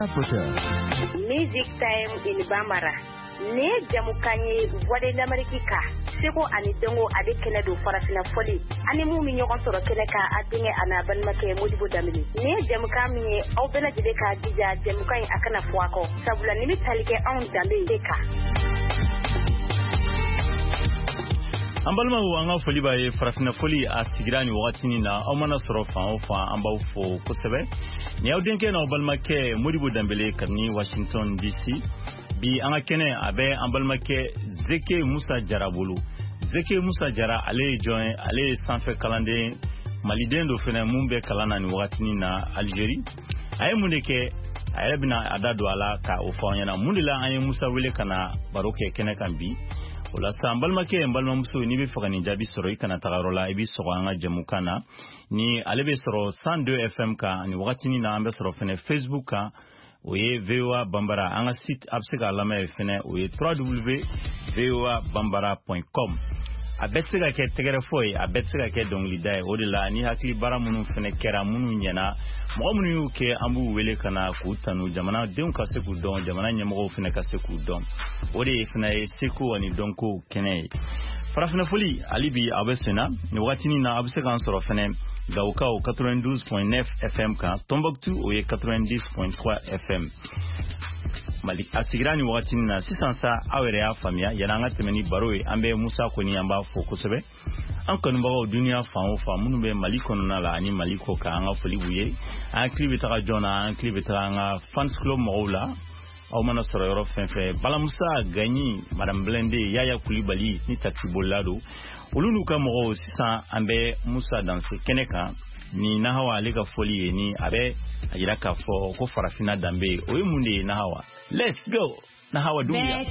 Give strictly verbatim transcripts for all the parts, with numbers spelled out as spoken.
Music Time in Bambara. Ne jamukanye voix d'Amérique seko ani dongo ade kene do farafina foli ani mu mi nyoko soro kene ka adinge ana banmake modibo damini ne jamukami au bela jide ka dija jamukai akana fuako sabula ni mitalike on dambe deka ambalma wanga foli baye farafina foli asigirani watini na amana soro fa fa ambau fo kusebe ni audenke na balmake modibo dambele kani Washington D C bi anga kene abe ambalmake Zeke Musa Jarabulu Zeke Musa Jara ale join ale sanfe kalande malidendo fena mumbe kalana ni watini na Algerie ay muneke ay bina adado ala ka ofanya na mundila ay Musa wele kana baroke kene kambi wala sambalmake mbalma muso ni be fakani jabi soro ikana tagarola ibi soro anga jamukana ni alebe soro one oh two F M ka ni watini na ambe soro fene Facebook ka oye V O A Bambara anga site absega lama fene oye w w w point v o a bambara point com abetsega ke tegere foy abetsega ke dongli dai odila ni hakli bara munu fene kera munu nyana mo munu yuke ambu wele kana kutanu jamana dem ka seku don jamana nyamo fene ka seku don odi fene seku ani donko kene farafina foli alibi abesena ni watini na absega ansoro fene Gauka au ninety-two point nine F M ka Tombouctou au ninety point three F M Malik asigirani watini na sisansa awere famia yananga temeni baroe ambe Musa koni amba fokusebe anko numbago dunia fa fa munube maliko nala ani maliko ka anga folibuye an clip betara jona an clip betara anga fans club moula au mana soro yoro fenfe bala Musa gagni madame Blende Yaya Koulibaly ni taxi bolado ulunu ka mo sisa ambe Musa danse keneka ni nahawa alega foli ni abe ajira ka fo ko farafina dambe oyi munde nahawa let's go nahawa dunia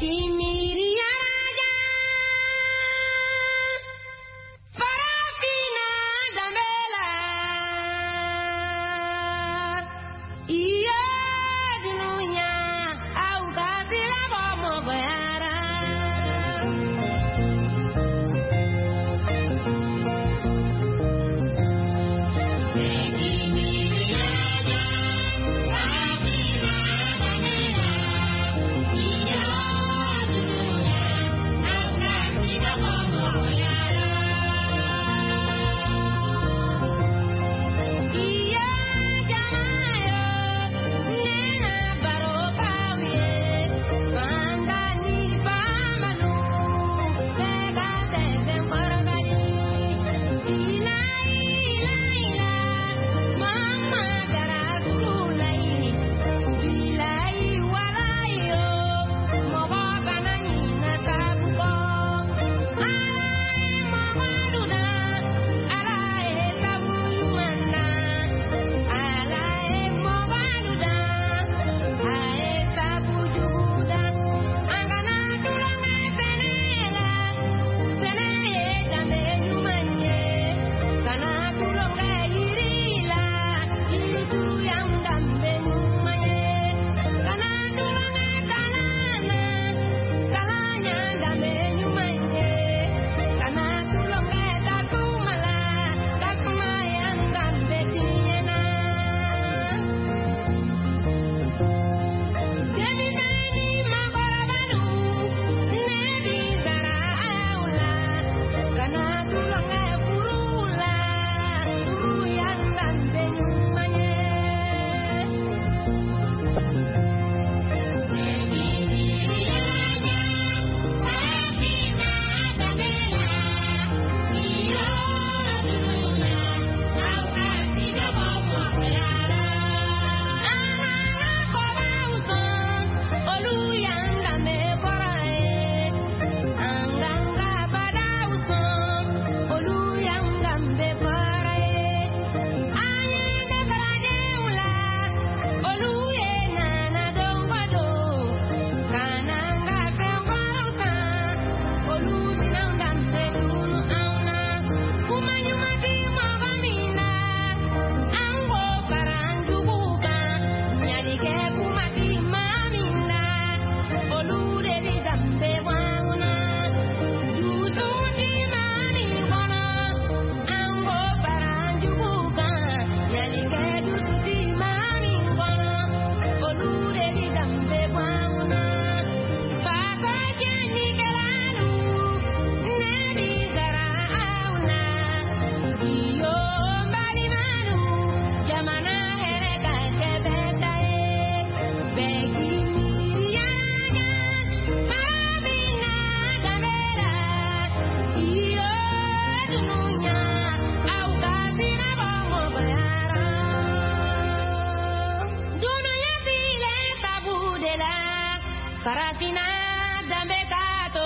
Farafina Dambekato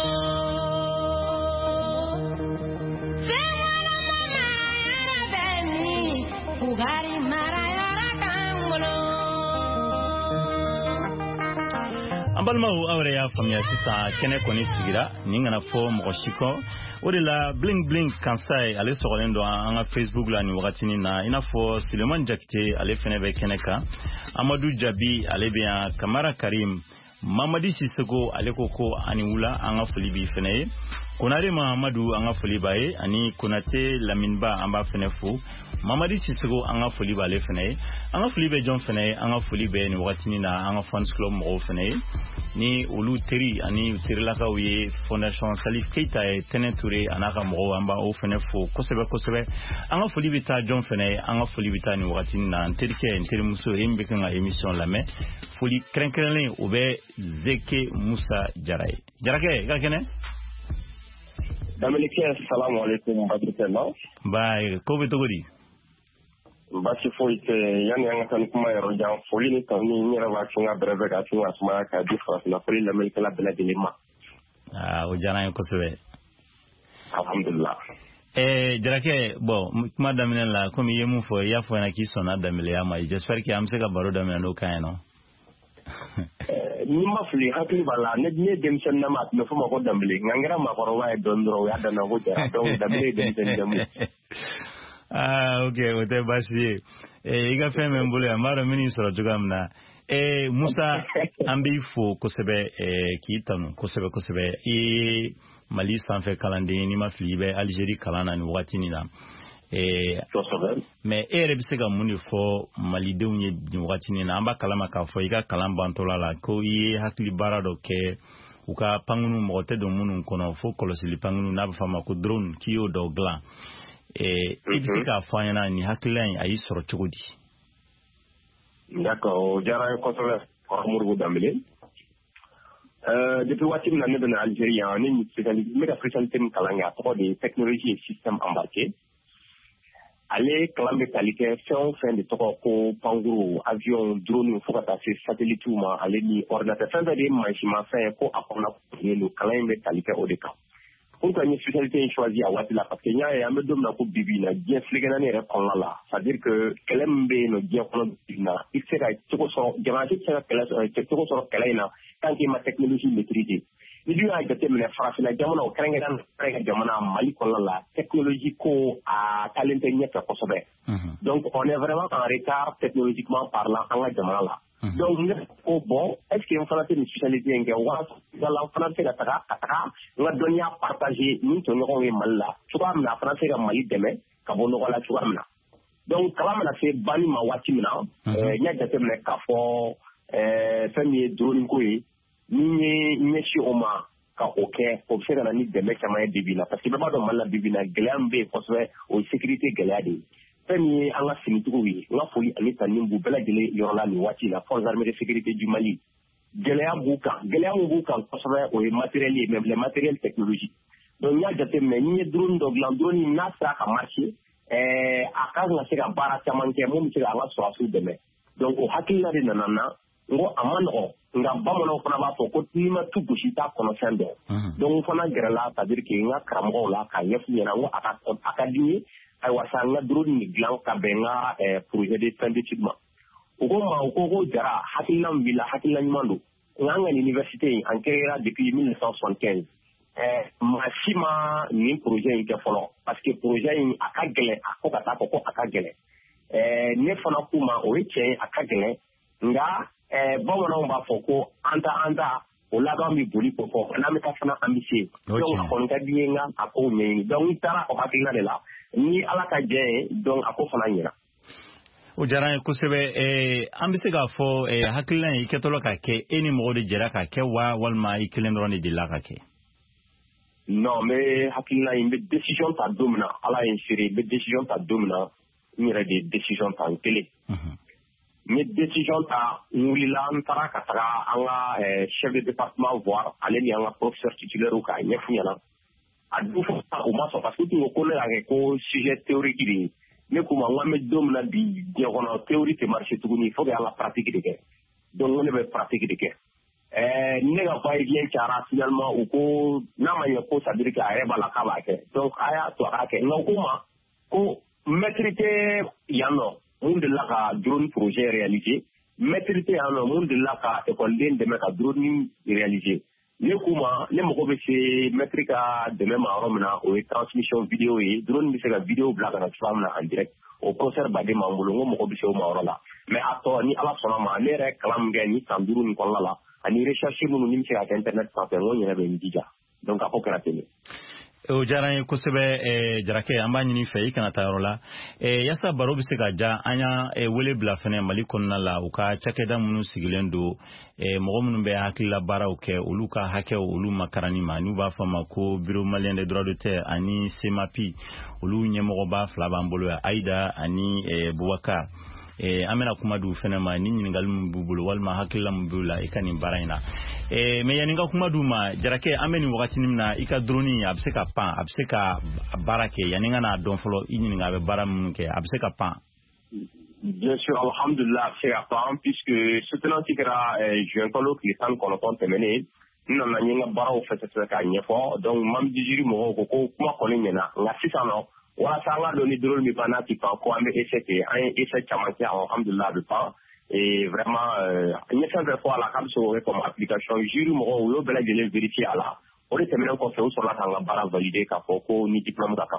Femala Mama Bemi Fugari Marayara Kangolo Ambalmau awre ya famia sisa kene koni sigira ningana fo moshiko odela bling bling kansai ale sokolendo anga Facebook la ni wakati ni na inafo Suleiman Jakite ale fenebe keneka Amadou Jabi ale bia Kamara Karim Mamadi Sisoko alekoko ani wula anga folibi fene Konare Mahamadou anga folibaye ani Konate Laminba amba fenefu Mamadi Sisoko anga foliba le fene anga folibe John fene anga folibe ni wakati na anga fans club mo fene ni ulu teri ani terilaka uye Fondation Salif Keita e Tenenture anaka mo amba o fenefu kosebe kosebe anga folibe ta John fene anga folibe ta ni wakati na terike interimuso embe nga emission la me foli krenkrenle obe Zeke Musa Jaray. Jarake, ga kene? Damelike, assalamu alaikum, batutela. Bye, kobe togori. Basi foite, yani anga tani kuma yaro jang foli ni tani nyera wakinga breve ga tinga asma ka difa na foli la melike la bela dilema. Ah, o jana ko sebe. Alhamdulillah. Eh, Jarake, bon, kuma damine la komi yemu fo ya fo na ki sona damile ya ma. J'espère que amse ka baro damine no kan no. Ni ma fili hakili bala ne ne demsen na mat no fuma ko dambili ngangara ma ko wa dondro ya dana ko jara donc dambili demsen damu ah okay ote basi eh iga feme mbule amara mini soro jugamna eh Musa ambi fo ko sebe eh kitanu ko sebe ko sebe e Mali sanfe kalande ni ma fili be Algérie kalana ni wati ni na eh mais ere bisega muni fo Mali dewnye ni wati ni na amba kalama ka fo iga kalamba ntola la ko yi hakli barado ke uka pangunu mote do munun kono fo kolosili pangunu na fama ko drone kiyo do gla eh ibisika fo yana ni haklan ayi soro chugudi d'accord jara ko tole ko murgu damile euh depuis wati na ne na Algérie ni spécialité mais spécialité kalanga trop de technologie et système embarqué. Allez, clamber qualité, fin fin de trop ko panguru avion drone faut passer satellite ou ma aller ni ordinateur fin de machine fin ko apona le clamber qualité au déca. Pourquoi une spécialité choisie à Watila parce qu'il y a un me donne na ko bibina bien flegana ne répond là, c'est-à-dire que kelembe no bien kono bibina il sera tout so jamati sera kala tout so kala ina tant que ma technologie maîtrisée. Ni du ay gate mena farafina jamana o krenga dan krenga jamana Mali kono la technologie ko a talente nyaka ko sobe. Donc on est vraiment en retard technologiquement parlant en la jamana la. Donc au bon est-ce qu'il y a une spécialité en wa dans la français la taka taka la donia partager ni to no ngi malla tu am na français ga Mali deme ka bono wala tu am na. Donc kala na se bani ma wati mina euh nya gate mena ka fo euh famille drone ko yi ni ni shi oma ka oke ko se na ni deme kama bibina parce que baba do malla bibina glambe ko so o sécurité galade fami anga finitugo wi nga foli ani tanimbu bela gele yorla ni wati la forces armées de sécurité du Mali gelea buka gelea buka ko so o matériel même les matériels technologiques donc nya jate me ni drone do glandroni na sa ka marché eh aka nga se ka bara tamanke mo mi se anga so asu deme donc o hakilla de nanana ngo amano nga bamono fana ba fo ko tima tugu shita kono sendo donc fana gerala ta dire que nga kramgo la ka yef ni na ngo aka aka dini ay wasanga drone ni glan ka benga eh projet de fin d'études ma ugo ma ugo jara hakilam bila hakilam mando nga université en créera depuis mille neuf cent soixante-quinze eh machima ni projet nke folo parce que projet ni aka gele akoka ta ko aka gele eh ne fana kuma o eche aka gele nga eh bamono ba foko anta anta o laga mi boli ko ko na me ka fana ambition donc on ka bienga ako me donc tara ko hakila de la ni ala ka je donc ako fana nyira o diyara n ye kosɛbɛ eh, an bɛ se k'a fɔ eh, hakilina i kɛtɔla ka kɛ e ni mɔgɔ de jɛra ka kɛ wa walima i kelen dɔrɔn de delila ka kɛ. Non mais hakilina in bɛ décision ta don min na ala ye n seere n bɛ décision ta don min na n yɛrɛ de ye décision ta n kelen. N ye décision ta n wulila n taara ka taga an ka chef de département voir ale ni an ka professeur titulaire k'a ɲɛf'u ɲɛna a dun fɔ u ma sɔn parce que u tun ko ko ne y'a kɛ ko sujet théorique de ye ne ko ma n k'an bɛ don min na bi diɲɛ kɔnɔ théorie tɛ marché tuguni il faut que an ka pratique de kɛ donc ne bɛ pratique de kɛ. Euh, ne ka va-et-vient cayara finalement u ko n'a ma ɲɛ ko ça veut dire que a yɛrɛ b'a la k'a b'a kɛ donc a y'a to a k'a kɛ nka u ko ma ko maître tɛ yan nɔ mun delila ka drone projet réaliser maître tɛ yan nɔ mun delila ka école den dɛmɛ ka drone réaliser ne k'u ma ne mago bɛ se maître ka dɛmɛ ma yɔrɔ min na o ye transmission vidéo ye drone bɛ se ka vidéo bila ka na cogoya min na en direct o concert baden b'an bolo n ko mago bɛ se o ma yɔrɔ la mais a tɔ ni ala sɔnna ma ne yɛrɛ kalan min kɛ ni san duuru nin kɔnɔna la ani recherche minnu ni bɛ se ka kɛ internet sanfɛ n ko n yɛrɛ bɛ n jija donc a ko kɛra ten de. o diyara n ye kosɛbɛ Jarakɛ an b'a ɲini fɛ i kana taa yɔrɔ la yaasa baro bɛ se ka ja an y'a wele bila fɛnɛ Mali kɔnɔna la u ka cakɛda minnu sigilen don mɔgɔ minnu bɛ hakilila baaraw kɛ olu ka hakɛw olu makarani ma n'u b'a fɔ ma ko bureau malien des droits de terre ani CEMAPI olu ɲɛmɔgɔba fila b'an bolo yan Aïda ani Boubacar. Eh, an bɛna kuma di u fɛnɛ ma ni ɲininkali min b'u bolo walima hakilila min b'u la i ka nin baara in na eh, mais yanni n ka kuma di u ma Jarakɛ an bɛ nin wagati min na i ka drone a bɛ se ka pan a bɛ se ka baara kɛ yanni n ka n'a dɔn fɔlɔ i ɲininka a bɛ baara minnu kɛ a bɛ se ka pan. Bien sûr, alhamdulillah, a bɛ se ka pan puisque soutenanci kɛra juin kalo tile tan ni kɔnɔntɔn tɛmɛnen n nana n ye n ka baaraw fɛsɛfɛsɛ k'a ɲɛfɔ donc membre du jury mɔgɔw ko ko kuma kɔni ɲɛna nka sisan nɔ walasa an ka dɔn ni drone bɛ pan n'a tɛ pan ko an bɛ essai kɛ an ye essai caman kɛ alhamdulillah a bɛ pan et vraiment n ye fɛn fɛn fɔ a la k'a bɛ se k'o kɛ comme application jury mɔgɔw u y'o bɛɛ lajɛlen vérifier a la o de tɛmɛnen kɔfɛ u sɔrɔla k'an ka baara valider k'a fɔ ko ni diplôme ka kan.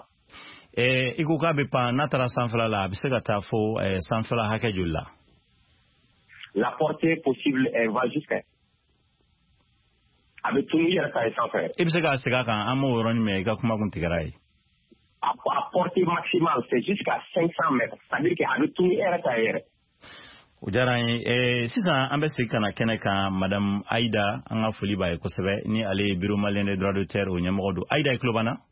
i ko k'a bɛ pan n'a taara sanfɛla la a bɛ se ka taa fo sanfɛla hakɛ joli la. La portée possible elle va jusqu'à a bɛ tunu i yɛrɛ ta ye sanfɛ. i bɛ se k'a segin a kan an m'o yɔrɔnin mɛn i ka kuma kun tigɛra ye. À, à portée maximale, c'est jusqu'à cinq cents mètres. C'est-à-dire qu'il y a le tour et o diyara n ye sisan an bɛ segin ka na kɛnɛ kan madame Aïda an ka foli b'a ye kosɛbɛ ni ale ye bureau malien des droits de terre o ɲɛmɔgɔ don Aïda i tulo b'an na.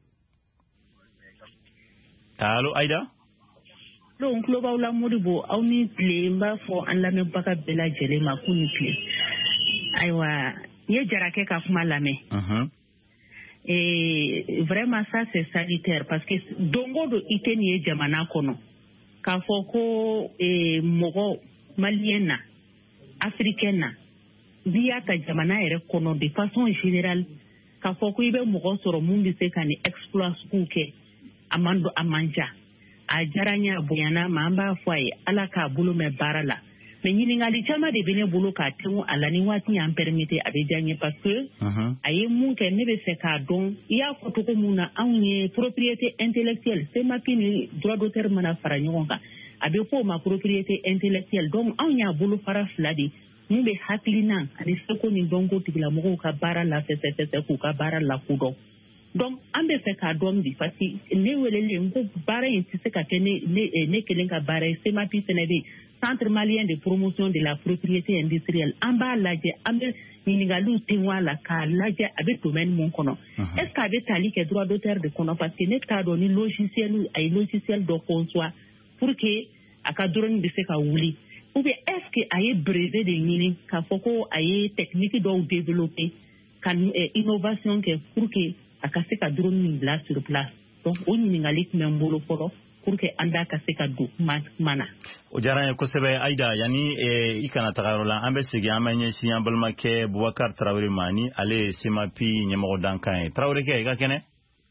allo Aïda. don tulo b'aw la Modibo aw ni tile n b'a fɔ an lamɛnbaga bɛɛ lajɛlen ma k'u ni tile ayiwa n ye Jarakɛ ka kuma lamɛn. Et vraiment ça c'est sanitaire parce que dongo do ite ni e jamana kono k'a fɔ ko mɔgɔ malien na africain na n'i y'a ta jamana yɛrɛ kɔnɔ de façon générale k'a fɔ ko i bɛ mɔgɔ sɔrɔ mun bɛ se ka ni exploit sugu kɛ a man do a man ja a diyara n ye a bonyana ma an b'a fɔ a ye ala k'a bolo mɛn baara la mais ɲininkali caman de bɛ ne bolo k'a tɛnku a la ni waati y'an permettre a bɛ diya n ye parce que a ye mun kɛ ne bɛ fɛ k'a dɔn i y'a fɔ cogo mun na anw ye propriété intellectuelle CEMAPI ni droit d'auteur mana fara ɲɔgɔn kan a bɛ fɔ o ma propriété intellectuelle donc anw y'a bolo fara fila de mun bɛ hakilina ani seko ni dɔnko tigilamɔgɔw ka baara la fɛsɛfɛsɛ k'u ka baara lakodɔn donc an bɛ fɛ k'a dɔn bi parce que ne welelen n ko baara in tɛ se ka kɛ ne ne kelen ka baara ye CEMAPI fɛnɛ bɛ yen Centre malien de promotion de la propriété industrielle an b'a lajɛ an bɛ ɲininkaliw tɛnku a la k'a lajɛ a bɛ domaine mun kɔnɔ est ce que a bɛ tali kɛ droit d'auteur de kɔnɔ parce que ne t'a dɔn ni logiciel a ye logiciel dɔ conçoit pour que a ka drone bɛ se ka wuli ou bien est ce que a ye brevet de ɲini k'a fɔ ko a ye technique dɔw développer ka innovation kɛ pour que a ka se ka drone min bila sur place donc o ɲininkali tun bɛ n bolo fɔlɔ pour que an da ka se ka don kuma na. o diyara n ye kosɛbɛ Aïda yanni i kana taga yɔrɔ la an bɛ segin an bɛ ɲɛsin an balimakɛ Boubacar Tarawele ma ni ale ye CEMAPI ɲɛmɔgɔ dankan ye Tarawele kɛ i ka kɛnɛ.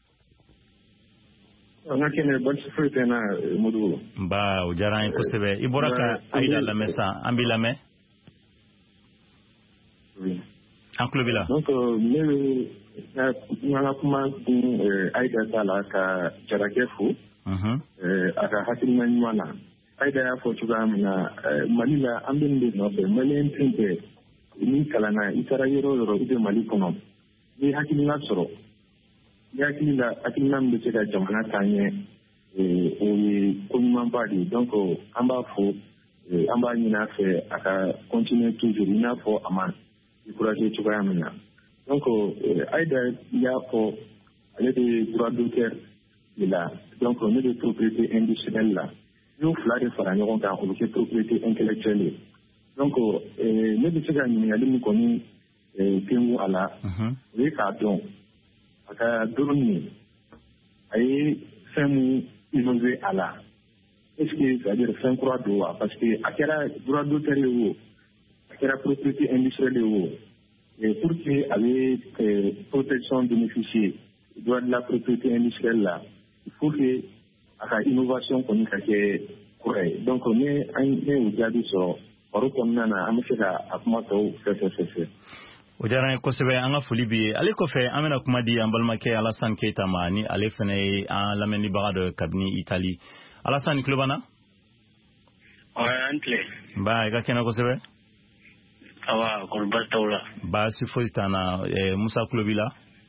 an ka kɛnɛ baasi foyi tɛ n na Modibo. nba o diyara n ye kosɛbɛ i bɔra ka Aïda lamɛn sisan an b'i lamɛn. an tulo b'i la. donc ne bɛ n ka kuma kun Aïda ta la ka Jarakɛ fo. a ka hakilina ɲuman na Aïda y'a fɔ cogoya min na Mali la an bɛ nin de nɔfɛ maliyɛn tun tɛ ni kalanna i taara yɔrɔ o yɔrɔ i bɛ Mali kɔnɔ n'i hakilina sɔrɔ ni hakilina hakilina min bɛ se ka jamana taa ɲɛ o ye ko ɲuman ba de ye donc an b'a fɔ an b'a ɲini a fɛ a ka continuer toujours i n'a fɔ a ma décourager cogoya min na donc Aïda y'a fɔ ale de droit d'auteur de la donc ne de propriété industrielle la y'o fila de fara ɲɔgɔn kan o bɛ kɛ propriété intellectuelle ye donc ne bɛ se ka ɲininkali min kɔni kɛngu a la o ye k'a dɔn a ka dɔrɔn min a ye fɛn min innové a la est ce que c'est à dire fɛn kura don wa parce que a kɛra droit d'auteur ye o a kɛra propriété industrielle ye o et pour que a bɛ protection bénéficier droit de la propriété industrielle la il faut que a ka innovation kɔni ka kɛ kura ye donc ne an ne y'o jaabi sɔrɔ baro kɔnɔna na an bɛ se ka a kuma tɔw fɛfɛfɛfɛ. O diyara n ye kosɛbɛ an ka foli b'i ye ale kɔfɛ an bɛna kuma di an balimakɛ Alassane Keita ma ni ale fana ye an lamɛnnibaga dɔ ye kabini Itali. Alassane i tulo b'an na? Ouais, an tile. Nba i ka kɛnɛ kosɛbɛ. Awa kɔni baasi t'aw la. Baasi foyi t'an na Musa tulo b'i la?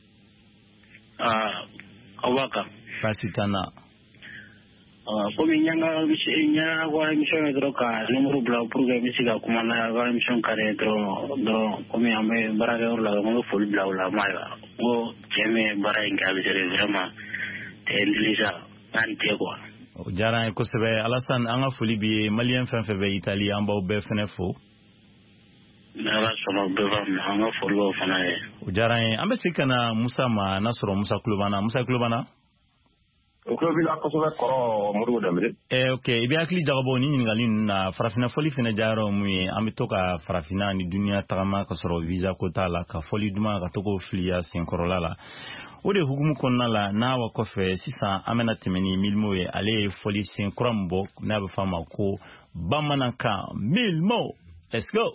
Ah aw b'a kan. Baasi t'an na. Komi n y'an ka émission ye dɔrɔn ka numéro bila pour que n bɛ se ka kuma n'a ka émission ka di dɔrɔn dɔrɔn komi an bɛ baarakɛyɔrɔ la n bɛ foli bila o la n ko cɛ min ye baara in kɛ a bɛ se vraiment c'est intelligent n'a ni tɛ quoi. O diyara n ye kosɛbɛ Alassane an ka foli b'i ye maliyɛn fɛn fɛn bɛ Itali an b'aw bɛɛ fɛnɛ fo. N'Ala sɔnna o bɛɛ b'a minɛ an ka foli b'aw fana ye. O diyara n ye an bɛ segin ka na Musa ma n'a sɔrɔ Musa tulo b'an na Musa tulo b'an na? O kulo b'i la kosɛbɛ kɔrɔ Modibo Dembele. Eh ok i bɛ hakili jagabɔ ni ɲininkali ninnu na farafinna fɔli fana diyara mun ye an bɛ to ka farafinna ni duniya tagama ka sɔrɔ visa ko t'a la ka fɔli duman ka to k'o filiya senkɔrɔla la o de hukumu kɔnɔna la n'a wa kɔfɛ sisan an bɛna tɛmɛ ni Milmo ye ale ye fɔli sen kura min bɔ n'a bɛ fɔ a ma ko bamanankan Milmo let's go.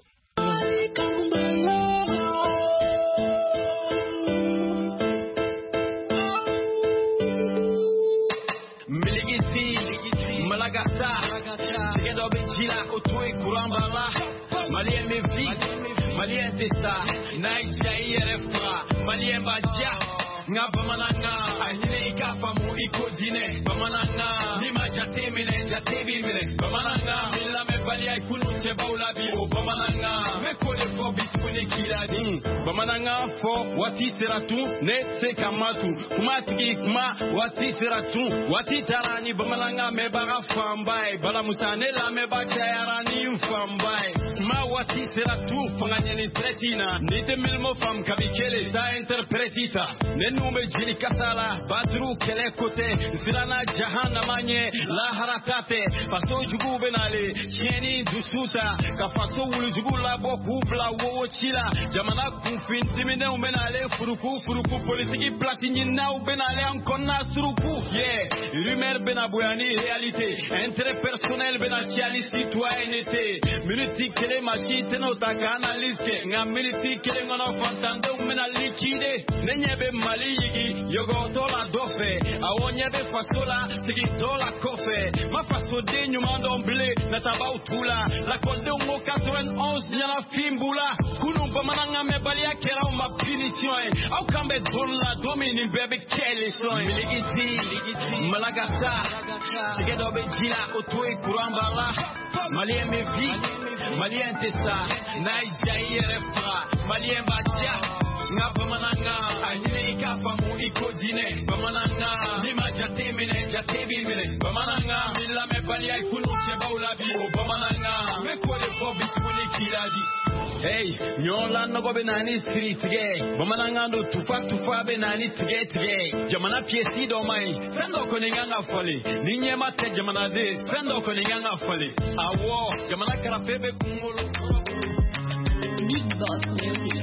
Malien me vit, Malien testa, Nigeria refra, Malien badia, nga bamananga, ahine ikafa mu iko dine, bamananga, nima jate mine, jate bi mine, bamananga, illa me balia ikunu cheba ulabi, bamananga, me kole fo bitune kiladi, bamananga fo wati seratu, ne se kamatu, kuma tiki kuma wati seratu, wati tarani, bamananga me baga fambai, bala musane la me bachayarani fambai. Ma wati sera tu fanganya ni tretina ni te milmo fam kabikele ta interpretita ne nume jini kasala badru kele kote zilana jahana manye la harakate paso jugu benale cheni dusuta ka paso wulu jugu la boku bla wo chila jamana kufin dimine umenale furuku furuku politiki platini na ubenale ankonna suruku yeah rumeur benaboyani réalité intérêt personnel benachiali citoyenneté minuti kele machite no takana liske nga militi kele ngono fantando mena likide nenyebe mali yigi yogo tola dofe awonyebe fasola sigi tola kofe ma faso de nyumando blé na tabau tula la konde mo quatre-vingt-onze nyana fimbula kunu bamananga me balia kera ma punition au kambe dolla domini bebe kele soin ligiti malagata sigi dobe jila otoi kurambala malien me vi malien testa Nigeria refra malien batia nga bamananga ahine ikafa mu iko dine bamananga nima jate mine jate bi mine bamananga illa me balia ikunu cheba ulabi bamananga me kole fo bitune kiladi hey nyola nago benani street gay bamananga ndo tufa tufa benani tige tige jamana piesi do mai sendo ko ninganga fole ninyema te jamana de sendo ko ninganga fole awo jamana karafebe kumulu Big Boss Music.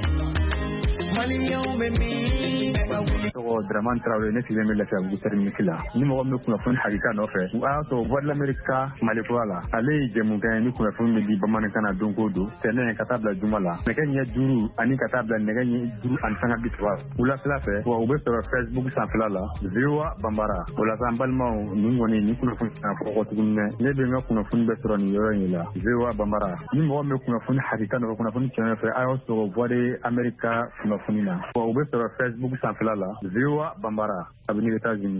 tɔgɔ Dramane Traoré ne sigilen bɛ Lafiyabugu terminus la ni mɔgɔ min bɛ kunnafoni hakika nɔfɛ o y'a sɔrɔ voix de l'Amérique Mali kura la ale ye jɛmukan ye ni kunnafoni bɛ di bamanankan na don o don tɛnɛ ka taa bila juma la nɛgɛ ɲɛ duuru ani ka taa bila nɛgɛ ɲɛ duuru ani sanga bi saba wulafɛla fɛ wa u bɛ sɔrɔ Facebook sanfɛla la V O A Banbara o la sa n balimaw nin kɔni ni kunnafoni kan fɔ tuguni dɛ ne bɛ n ka kunnafoni bɛ sɔrɔ nin yɔrɔ in la V O A Banbara ni mɔgɔ min bɛ kunnafoni hakika nɔfɛ kunnafoni tiɲɛ fɛ a y'aw sɔrɔ voix de l'Amérique kunnafoni min na u bɛ sɔrɔ Facebook sanfɛla la V O A Bambara kabini États-Unis.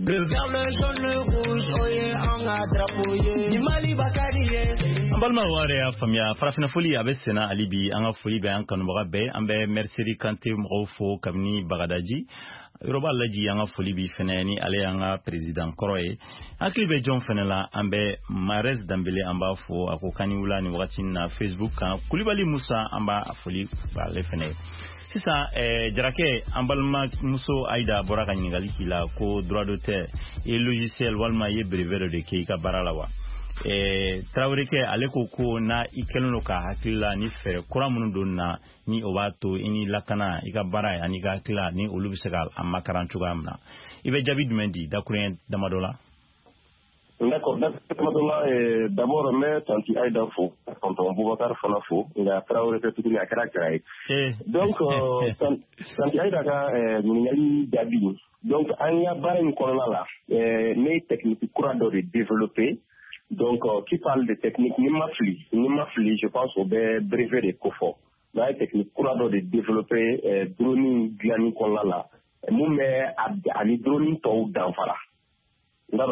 An balima ware y'a faamuya farafina foli a bɛ senna hali bi an ka foli bɛ an kanubaga bɛɛ an bɛ Merseri Kante mɔgɔw fo kabini Bagadaji yɔrɔba laji an ka foli bi fɛnɛ ni ale y'an ka président kɔrɔ ye hakili bɛ jɔn fɛnɛ la an bɛ Marès Dambele an b'a fo a ko kani wula ni wagati na Facebook kan Kulibali Musa an b'a foli b'ale fɛnɛ sisan eh, Jarake an balima muso Aïda bɔra ka ɲininkali k'i la ko droit d'auteur et logiciel walima ye brevet dɔ de kɛ i ka baara la wa eh, Traoré kɛ ale ko ko na i kɛlen don ka hakili la ni fɛɛrɛ kura minnu don na ni o b'a to i ni lakana i ka baara ani ka hakili la ni olu bɛ se ka a makaran cogoya min na i bɛ jaabi jumɛn di dakurun damadɔ la. D'accord, euh, d'abord, mais Tanti Aïda Fo, quand on Boubacar Fana Fo, il a Traoré fait tout le caractère. Donc, Tanti Aïda a Mouningali Dabi. Donc, Anya Baran Kolala, les techniques courantes de développer. Donc, qui parle de techniques Nimafli, Nimafli, je pense au brevet de Kofo. La technique courantes de développer drone Glani Kolala. Moumé a ni drone Tau d'Anfara. Voilà,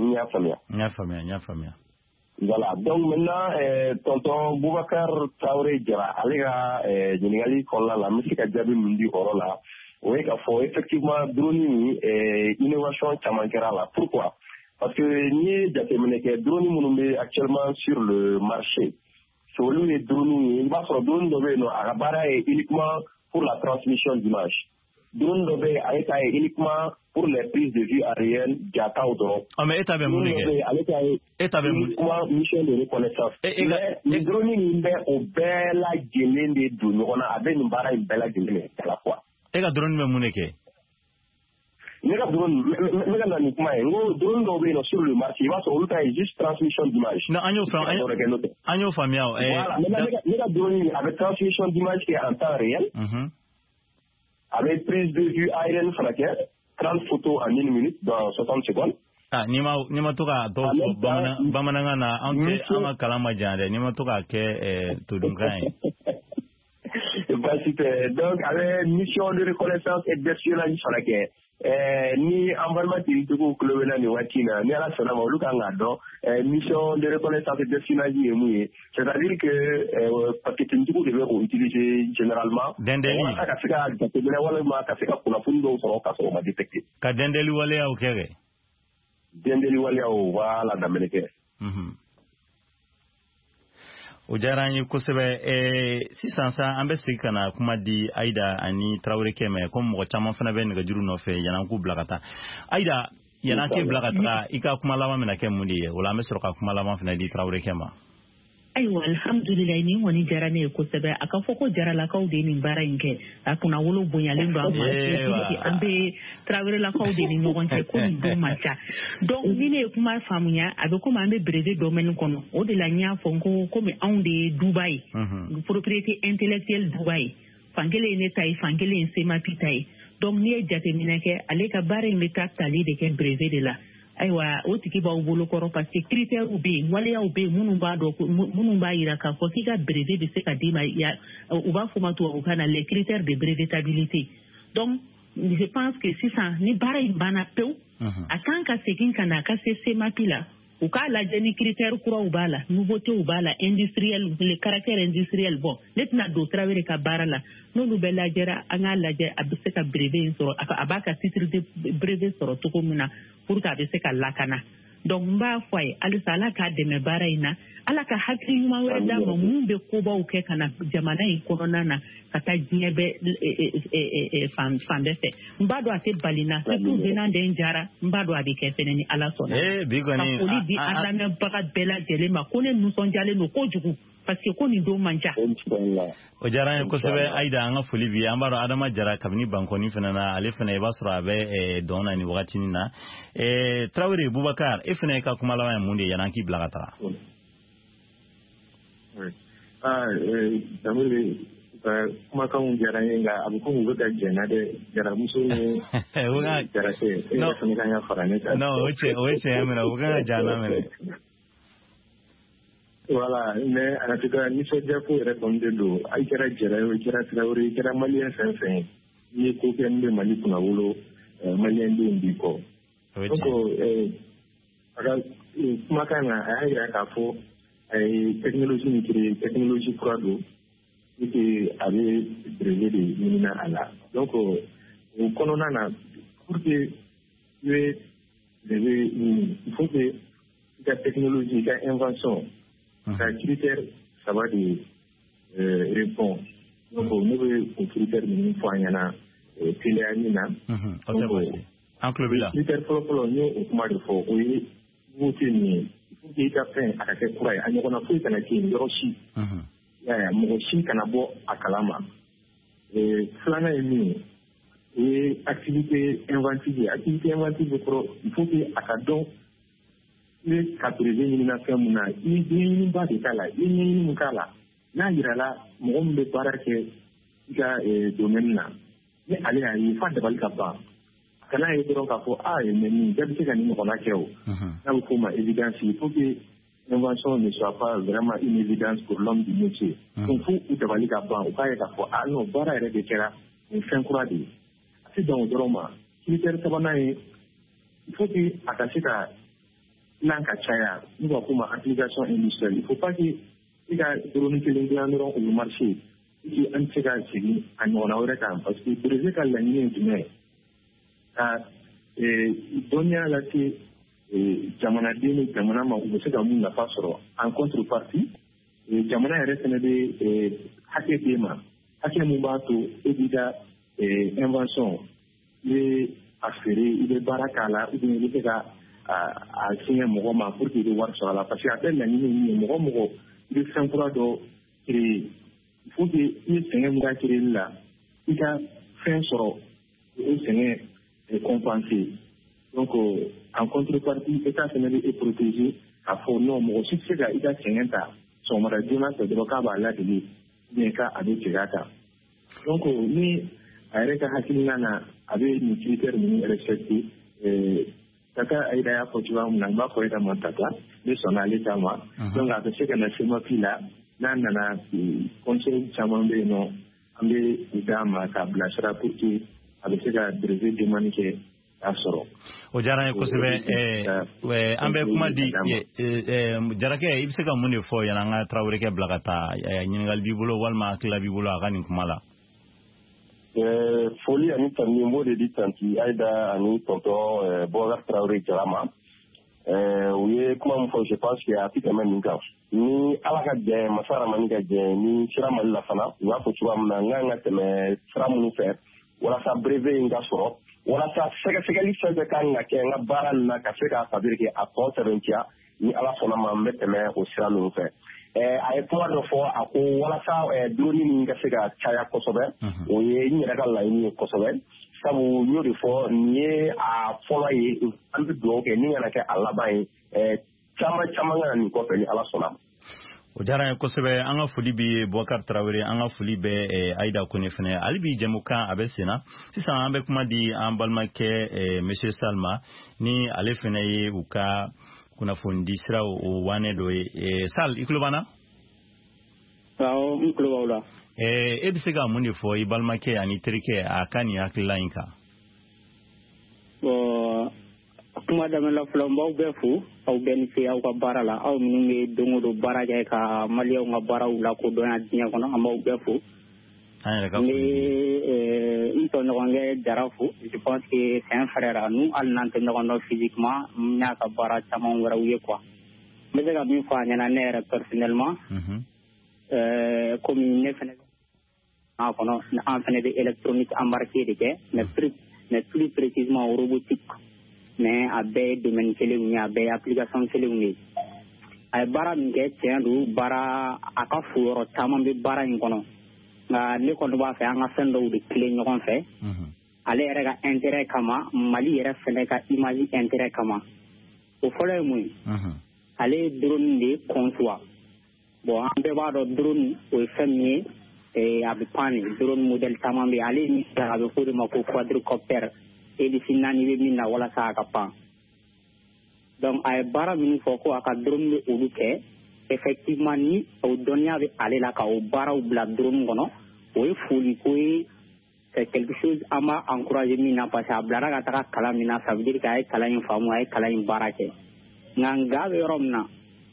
donc maintenant, euh, tonton Boubacar Traoré Djara, Alega, Génégali Kola, la musique a déjà Mundi Orola, oui, il faut effectivement drone et innovation Chamankera là. Pourquoi? Parce que ni Djatemeneke, drone Mounoumbe actuellement sur le marché. Sur lui, drone, il va sur drone de Arabara est uniquement pour la transmission d'image. Drone Dobé a été uniquement pour les prises de vue aériennes Diata ou Doro. Ah, mais est-ce que uniquement mission de reconnaissance. Mais le drone est au bel agilé de drone. On a avec une barre une belle agilé à la fois. Et le drone est monéké. Mais le drone, mais le drone, drone Dobé sur le marché, il va sur le temps juste transmission d'image. Non, agneau famille. Agneau famille. Voilà. Mais le drone avec transmission d'image qui est en temps réel. Avec prise de vue aérienne frontière, trente photos en une minute dans soixante secondes. Ah, nima nima toka do bamananga na anke ama kalama jande nima toka ke tudungai. Bah super. Donc avec mission de reconnaissance et d'espionnage frontière. Eh, ni environnement territorial club ni watina ni ala sona ma luka ngado eh, mission de reconnaissance et d'espionnage est mouillé, c'est-à-dire que eh, parce que tintuku devait utiliser généralement dendeli ka kafika gatebele wala ma kafika kuna fundo so ka so ma détecter ka dendeli wala ya okere dendeli wala o wala dameleke mhm o jaranyi kosebe eh sisan sa an bɛ sigi kana kuma di Aïda ani Traoré kɛmɛ comme mɔgɔ caman fana bɛ nɛgɛjuru nɔfɛ yana ku bila ka taa Aïda yana ke bila ka taa i ka kuma laban bɛna kɛ mun de ye o la an bɛ sɔrɔ ka kuma laban fana di Traoré kɛmɛ. Ayiwa alhamdulillah ni kɔni diyara ne ye kosɛbɛ a ka fɔ ko jaralakaw de nin baara in kɛ a kunna wolo bonyalen don an ma an bɛ Traorélakaw de ni ɲɔgɔn cɛ ko nin don man ca donc ni ne ye kuma faamuya a bɛ komi an bɛ brevet domaine kɔnɔ o de la n y'a fɔ ko komi anw de ye duba ye propriété intellectuelle duba ye fankelen ye ne ta ye fankelen ye Semapi ta ye donc n'i ye jateminɛ kɛ ale ka baara in bɛ taa tali de kɛ brevet de la. Ayiwa o tigi b'aw bolo kɔrɔ parce que critères bɛ yen waleyaw bɛ yen minnu b'a dɔn minnu b'a jira k'a fɔ k'i ka brevet bɛ se ka d'i ma u b'a fɔ ma tubabukan na les critères de brevetabilité donc je pense que sisan ni baara in banna pewu a kan ka segin ka na a ka se Semapi la u k'a lajɛ ni critères kuraw b'a la nouveautés b'a la industriel le caractère industriel bon ne tɛna don Traoré ka baara la n'olu bɛɛ lajɛra an k'a lajɛ a bɛ se ka brevet in sɔrɔ a b'a ka titre de brevet sɔrɔ cogo min na pour que a bɛ se ka lakana donc n b'a fɔ a ye halisa ala k'a dɛmɛ baara in na ala ka hakili ɲuman wɛrɛ d'a ma mun bɛ kobaw kɛ ka na jamana in kɔnɔna na ka taa diɲɛ bɛɛ fan bɛɛ fɛ n b'a dɔn a tɛ bali na surtout venant d'un jara n b'a dɔn a bɛ kɛ fɛnɛ ni ala sɔnna ka foli di an lamɛnbaga bɛɛ lajɛlen ma ko ne nisɔndiyalen don kojugu parce que ko nin don man ca. O diyara n ye kosɛbɛ Aïda an ka foli bi an b'a dɔn Adama Jara kabini Bankɔni fana na ale fana i b'a sɔrɔ a bɛ dɔn na ni wagatinin na Traoré Boubacar e fana ka kuma laban ye mun de ye yan'an k'i bila ka taga. Ah, Traoré kumakanw diyara n ye nka a bɛ komi u bɛ ka jɛnna dɛ jaramuso ni jarase e yɛrɛ fana kan ka fara ne kan. Non o ye tiɲɛ ye minɛ u kan ka jana minɛ. Voilà, mais en tout cas nisɔndiyako yɛrɛ kɔni de don i kɛra jara ye o i kɛra Traoré i kɛra maliyɛn fɛn fɛn ye ye ko kɛ min bɛ Mali kunna wolo maliyɛndenw b'i kɔ. Donc a ka kumakan na a y'a yira k'a fɔ a ye technologie min créé technologie kura don et que a bɛ brevet de ɲinina a la. Donc o kɔnɔna na pour que i bɛ brevet ɲini il faut que i ka technologie i ka invention ka critère saba de répond. Donc ne bɛ o critère ninnu fɔ an ɲɛna teliya min na. An tulo b'i la. Critère fɔlɔ fɔlɔ n ye o kuma de fɔ o ye nouveauté min ye il faut que i ka fɛn a ka kɛ kura ye a ɲɔgɔnna foyi kana kɛ yen yɔrɔ si. Mɔgɔ si kana bɔ a kalama. Filanan ye min ye o ye activité inventive ye activité inventive kɔrɔ il faut que a ka dɔn i bɛ ka brevet ɲinina fɛn mun na i ye ɲɛɲiniba de k'a la i ye ɲɛɲini mun k'a la n'a yirala mɔgɔ min bɛ baara kɛ i ka domaine na ni ale y'a ye f'a dabali ka ban kana ye dɔrɔn k'a fɔ a mɛ nin bɛɛ bɛ se ka nin ɲɔgɔnna kɛ o n'a bɛ f'o ma évidence il faut que l'invention ne soit pas vraiment une évidence pour l'homme du métier. Donc fo u dabali ka ban u k'a ye k'a fɔ a non baara yɛrɛ de kɛra nin fɛn kura de ye a tɛ dan o dɔrɔn ma critère sabanan ye il faut que a ka se ka dilan ka caya n'u b'a f'o ma application industrielle il faut pas que i ka drone kelen dilan dɔrɔn o bɛ marché i an tɛ se ka segin a ɲɔgɔnna wɛrɛ kan parce que brevet ka laɲini ye jumɛn ye ka dɔnniya lase jamanaden ni jamana ma u bɛ se ka mun nafa sɔrɔ en contrepartie jamana yɛrɛ fɛnɛ bɛ hakɛ d'e ma hakɛ mun b'a to e b'i ka invention i bɛ a feere i bɛ baara k'a la ou bien i bɛ se ka a siɲɛ mɔgɔ ma pour que i bɛ wari sɔrɔ a la parce que a bɛɛ laɲini min ye mɔgɔ mɔgɔ i bɛ fɛn kura dɔ créer il faut que i ye sɛgɛn min ka créer la i ka fɛn sɔrɔ o sɛgɛn compenser. Donc en contrepartie état fɛnɛ bɛ e protéger k'a fɔ non mɔgɔ si tɛ se ka i ka sɛgɛn ta sɔgɔmada joona fɛ dɔrɔn k'a b'a ladege bien ka a bɛ segin a kan. Donc ni a yɛrɛ ka hakilina na a bɛ nin critère ninnu respecter Kaka Aïda y'a fɔ cogoya min na n b'a fɔ e ka ma Kaka ne sɔnna ale ta ma donc a bɛ se ka na CEMAPI la n'a nana conseil caman bɛ yen nɔ an bɛ u d'a ma k'a bilasira pour que a bɛ se ka brevet demande kɛ k'a sɔrɔ. O diyara n ye kosɛbɛ an bɛ kuma di Jarakɛ i bɛ se ka mun de fɔ yanni an ka Tarawelekɛ bila ka taa ɲininkali b'i bolo walima hakilila b'i bolo a ka nin kuma la. Foli ani tani n b'o de di tanti Aïda ani tɔntɔn Boubacar Tarawele Jara ma u ye kuma min fɔ je pense que a tɛ tɛmɛ nin kan ni Ala ka jɛ Masa Rahamani ka jɛ ni sira Mali la fana u y'a fɔ cogoya min na n kan ka tɛmɛ sira minnu fɛ walasa brevet in ka sɔrɔ walasa sɛgɛsɛgɛli fɛn fɛn kan ka kɛ n ka baara nin na ka se k'a fabriquer a tɔ sɛbɛntiya ni Ala sɔnna ma n bɛ tɛmɛ o sira ninnu fɛ. A ye kuma dɔ fɔ a ko walasa drone min ka se ka caya kosɛbɛ o ye n yɛrɛ ka laɲini ye kosɛbɛ sabu n y'o de fɔ nin ye a fɔlɔ ye an bɛ dugawu kɛ ni kana kɛ a laban ye caman caman ka nin kɔfɛ ni Ala sɔnna. O diyara n ye kosɛbɛ an ka foli bɛ Boubacar Tarawele an ka foli bɛ Aïda Kone fɛnɛ hali bi jɛmukan a bɛ senna sisan an bɛ kuma di an balimakɛ monsieur Salma ni ale fɛnɛ ye u ka kunnafoni di sira o wane dɔ ye Sal i tulo b'an na. Awɔ n tulo b'aw la. E bɛ se ka mun de fɔ i balimakɛ ani terikɛ a ka nin hakilila in kan. Bon kuma daminɛ la fɔlɔ n b'aw bɛɛ fo aw bɛɛ ni se aw ka baara la aw minnu bɛ don o don baara kɛ ka maliyɛnw ka baaraw lakodɔn yan diɲɛ kɔnɔ an b'aw bɛɛ fo. An yɛrɛ ka fo. N bɛ n tɔɲɔgɔnkɛ Jara fo je pense que c'est un frère à nous hali n'an tɛ ɲɔgɔn dɔn physiquement n y'a ka baara caman wɛrɛw ye quoi. N bɛ se ka min fɔ a ɲɛna ne yɛrɛ personnellement komi ne fɛnɛ a kɔnɔ an fɛnɛ bɛ électronique embarqué de kɛ mais plus mais plus précisément robotique mais a bɛɛ ye domaine kelenw ye a bɛɛ ye application kelenw ye a ye baara min kɛ tiɲɛ don baara a ka fo yɔrɔ caman bɛ baara in kɔnɔ nka ne kɔni b'a fɛ an ka fɛn dɔw de tilen ɲɔgɔn fɛ ale yɛrɛ ka intérêt kama Mali yɛrɛ fɛnɛ ka image intérêt kama o fɔlɔ ye mun ye ale ye drone de conçoit bon an bɛɛ b'a dɔn drone o ye fɛn min ye a bɛ pan de drone modèle caman bɛ yen ale ye a bɛ fɔ o de ma ko quadricoptère hélice naani bɛ min na walasa a ka pan donc a ye baara minnu fɔ ko a ka drone bɛ olu kɛ effectivement ni o dɔnniya bɛ ale la ka o baaraw bila drone kɔnɔ o ye foli ko ye c'est quelque chose à m'a encouragé mina parce que ablara ka taka kala mina ça veut dire que ay kala in famu ay kala in barake nganga be romna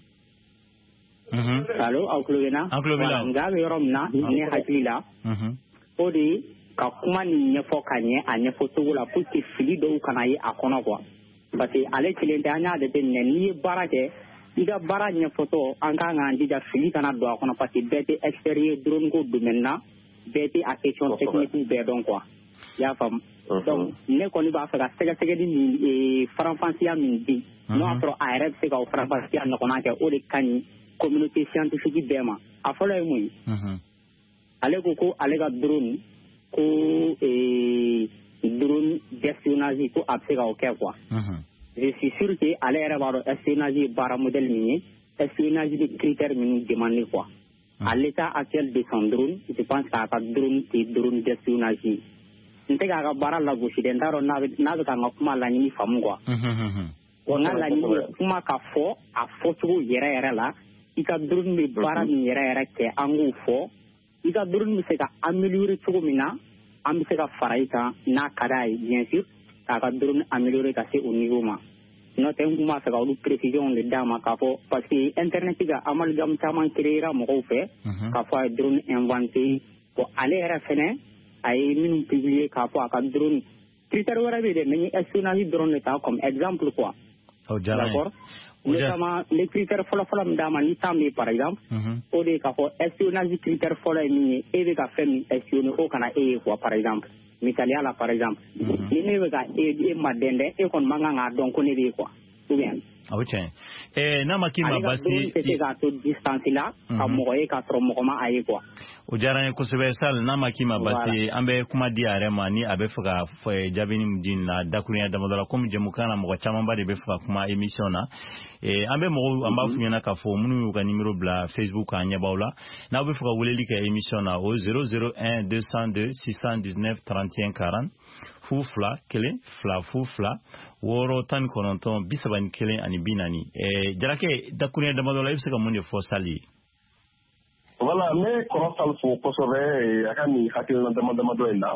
mhm allo aklubina nganga be romna ni hakila mhm odi ka kuma ni nyefo kanye anyefo tugula pour que fili do kana yi akona quoi parce que ale kilente anya de ne ni barake iga bara nyefo to anga ngandi da fili kana do akona parce que bete extérieur drone ko du maintenant beti a question technique be donc quoi ya fam donc ne ko ni ba fa sega sega di ni franfansia min di no atro A R F sega o franfansia no kona ke o de kan communauté scientifique be ma a folo e muy ale ko ko ale ga drone ko e drone d'espionnage ko apsega o ke quoi je suis sûr que ale era baro espionnage bara modèle ni espionnage de critères min demandé quoi. À l'état actuel de son drone, je pense qu'à un drone qui drone d'espionnage. Je sais qu'à bara la gauche, il y a un nave qui a un la nuit femme quoi. On a la nuit, comment qu'a fort, à photo yera yera là, il y a drone mais bara ni yera yera qui est en haut fort. Il y a drone mais c'est qu'à améliorer tout mina, am c'est qu'à faraïka na kadai bien sûr, qu'à drone améliorer qu'à au niveau ma. No te nguma fa gawlu précision le dama ka fo parce que internet ga amalgam taman créera mo ko fe ka fo drone inventé ko ale era fene ay min publier ka fo ka drone critère wara be de mais espionnage drone ta comme exemple quoi oh d'accord notamment les critères folo folo dama ni tambi par exemple o de ka fo espionnage critère folo ni e be ka femi espionner o kana e quoi par exemple Mitalia là par exemple ni ne ga e ma dende e kon manga nga donc ne bi quoi ou bien ah oui tiens eh na makima basi c'est ga to distance là ka mo e ka tro mo ma ayi quoi o jaran ko sebe sal na makima basi ambe kuma diare mani abe fuga fo jabini mdin na dakunya damadala comme je mukana mo chama ba de be fuga kuma émission na eh ambe mo amba funyana ka fo munu ka numéro bla Facebook anya bawla na be fuga wuleli ka émission na au zéro zéro un deux zéro deux six un neuf trente et un quarante fufla kele fla fufla woro tan kononton bisaban kele ani binani eh jarake dakunya damadala ibse ka munye fo sali. Voilà, mais comment ça le faut conserver à Kami, à quel endroit de Madoena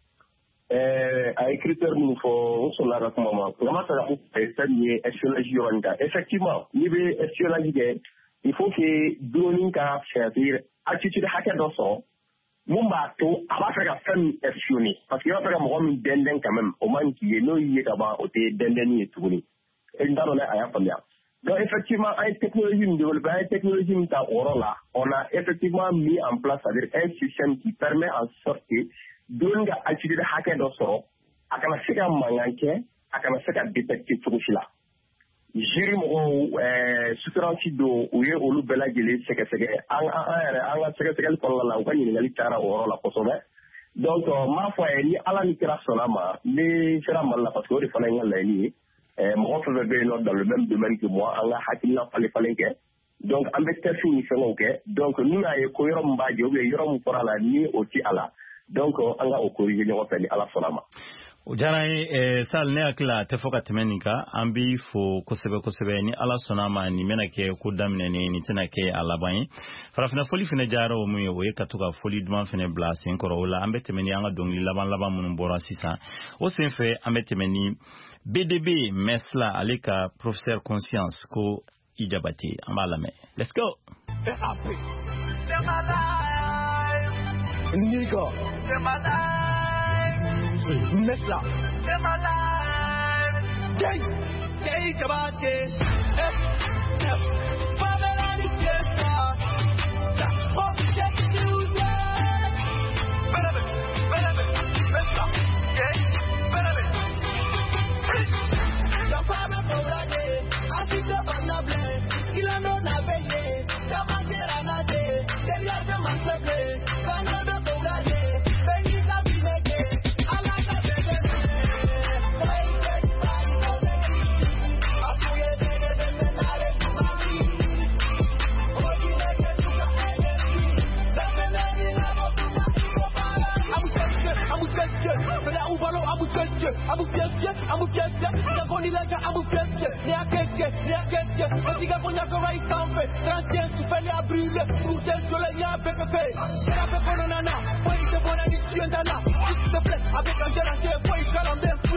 à écrire nous faut sur la recommandation. Comment ça va faire nier espionnage yoranga. Effectivement, niveau espionnage il faut que droning ka servir attitude hacker dans son mumba to aba faire faire espionner parce que y a faire mo min denden quand même au moins qui est no yé kaba o te denden ni tourner. Et dans le aya famia. Donc effectivement, une technologie développée, une technologie là, on a effectivement mis en place c'est-à-dire un système qui permet en sorte que donner activité hacker dans son, à quand c'est qu'un manqué, à quand c'est qu'un détecter tout cela. Jiri mo suturanci do uye olu bela gele seke seke an an an an seke seke ko la ko ni ngali tara oro la ko sobe donc ma foi ni ala ni kira solama ni sera malla parce que o de fana ngala ni moi, je vais dans le même domaine que moi, on a hakina fallait fallait que donc en fait c'est fini c'est ok donc nous a écoyé mbaje ou yoro pour la ni aussi ala donc on a au corriger les repères à la solama Ujaraye eh, sal ne akila tefoka temenika ambi fo kosebe kosebe ni ala sonama ni menake kudamne ni ni tenake alabayi farafina foli fina jaro mu yo ye katuka foli duma fina blasi nkoro wala ambe temeni anga dongli laban laban mun bora sisa o senfe ambe temeni B D B mesla aleka professeur conscience ko ijabati amalame let's go Nigga Mesla in my life Jay Jay Jabate Pamela ni fiesta Oh, check the music Benebe, benebe, Mesla Jay, benebe La fama poblade Asito banable Ila no na beye Yamatera na de Delia de mansable Kanebe poblade Benita binege I'm a fiesta, I'm a fiesta, la conilaja, I'm a fiesta, ne a keke, ne a keke, on diga qu'on y a qu'on va y camper, transien, tu fais les à brûler, pour tel soleil, y a un peu que fait, c'est la peu qu'on en a, ouais, c'est bon, on est tu en là,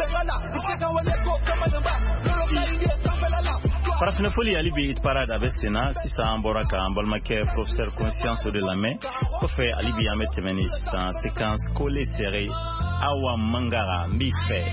Parafinafoli Ali bi parade avec Sena sisan bora ka balmake professeur conscience de la main ko fe Ali bi amet temeni sisan séquence collé serré awa mangara mi fe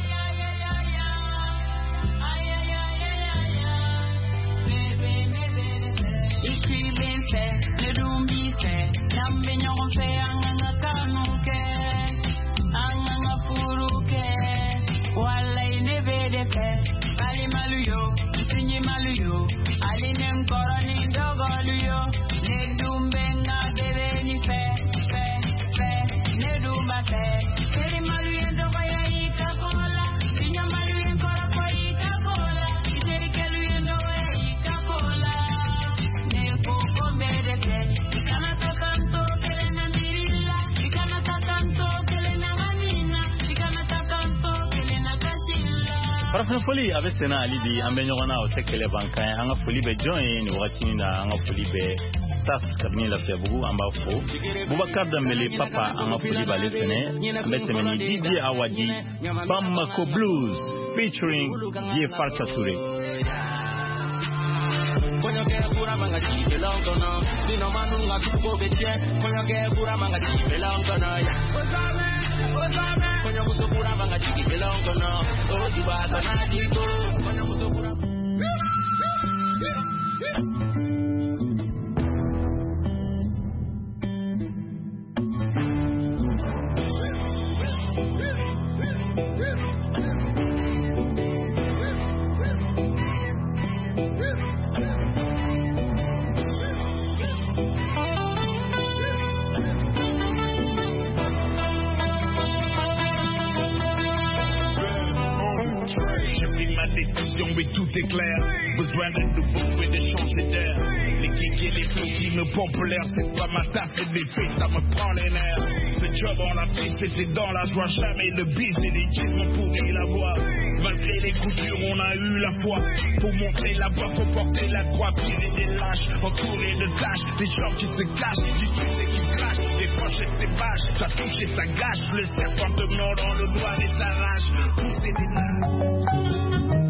Maluyo, alinem koroni dogoluyo, ne dumbenga deveni fe, fe, fe, ne dumba fe. Keri maluyo dogoya ika kola, pinya maluyo koroko ika kola, keri keluyo dogoya ika kola. Ne koko mbede fe, ikana takanto kele na mirila, ikana takanto kele na manina, ikana takanto kele na kashila. Parafinafoli avec Sena Ali bi ambe nyogona o tekele bankan anga foli be join ni wakati na anga foli be tas kabini la febugu amba fo Boubacar Dembélé papa anga foli ba le fene ambe temeni D J Awadi Bamako Blues featuring Die Farka Touré. Coño que pura manga chive longo no, si no manunga tupo beche. Coño que pura manga chive longo no ya. Ozame, ozame. Coño muso pura manga chive longo no, o tu vas a nadito. Coño muso pura. Mais tout est clair, besoin de nouveau et de changer d'air. Les kicks et les flots qui me pompent l'air, c'est pas ma tasse et des faits, ça me prend les nerfs. Ce job on l'a pris, c'était dans la joie, jamais le bis et les jeans m'ont pourri la voix. Malgré les coutures, on a eu la foi. Pour montrer la voie, faut porter la croix, tirer des lâches, entouré de tâches, des gens qui se cachent, du succès qui clash, des proches et des vaches, ça touche et ça gâche, le serpent te mord dans le doigt et s'arrache, pousser des lâches.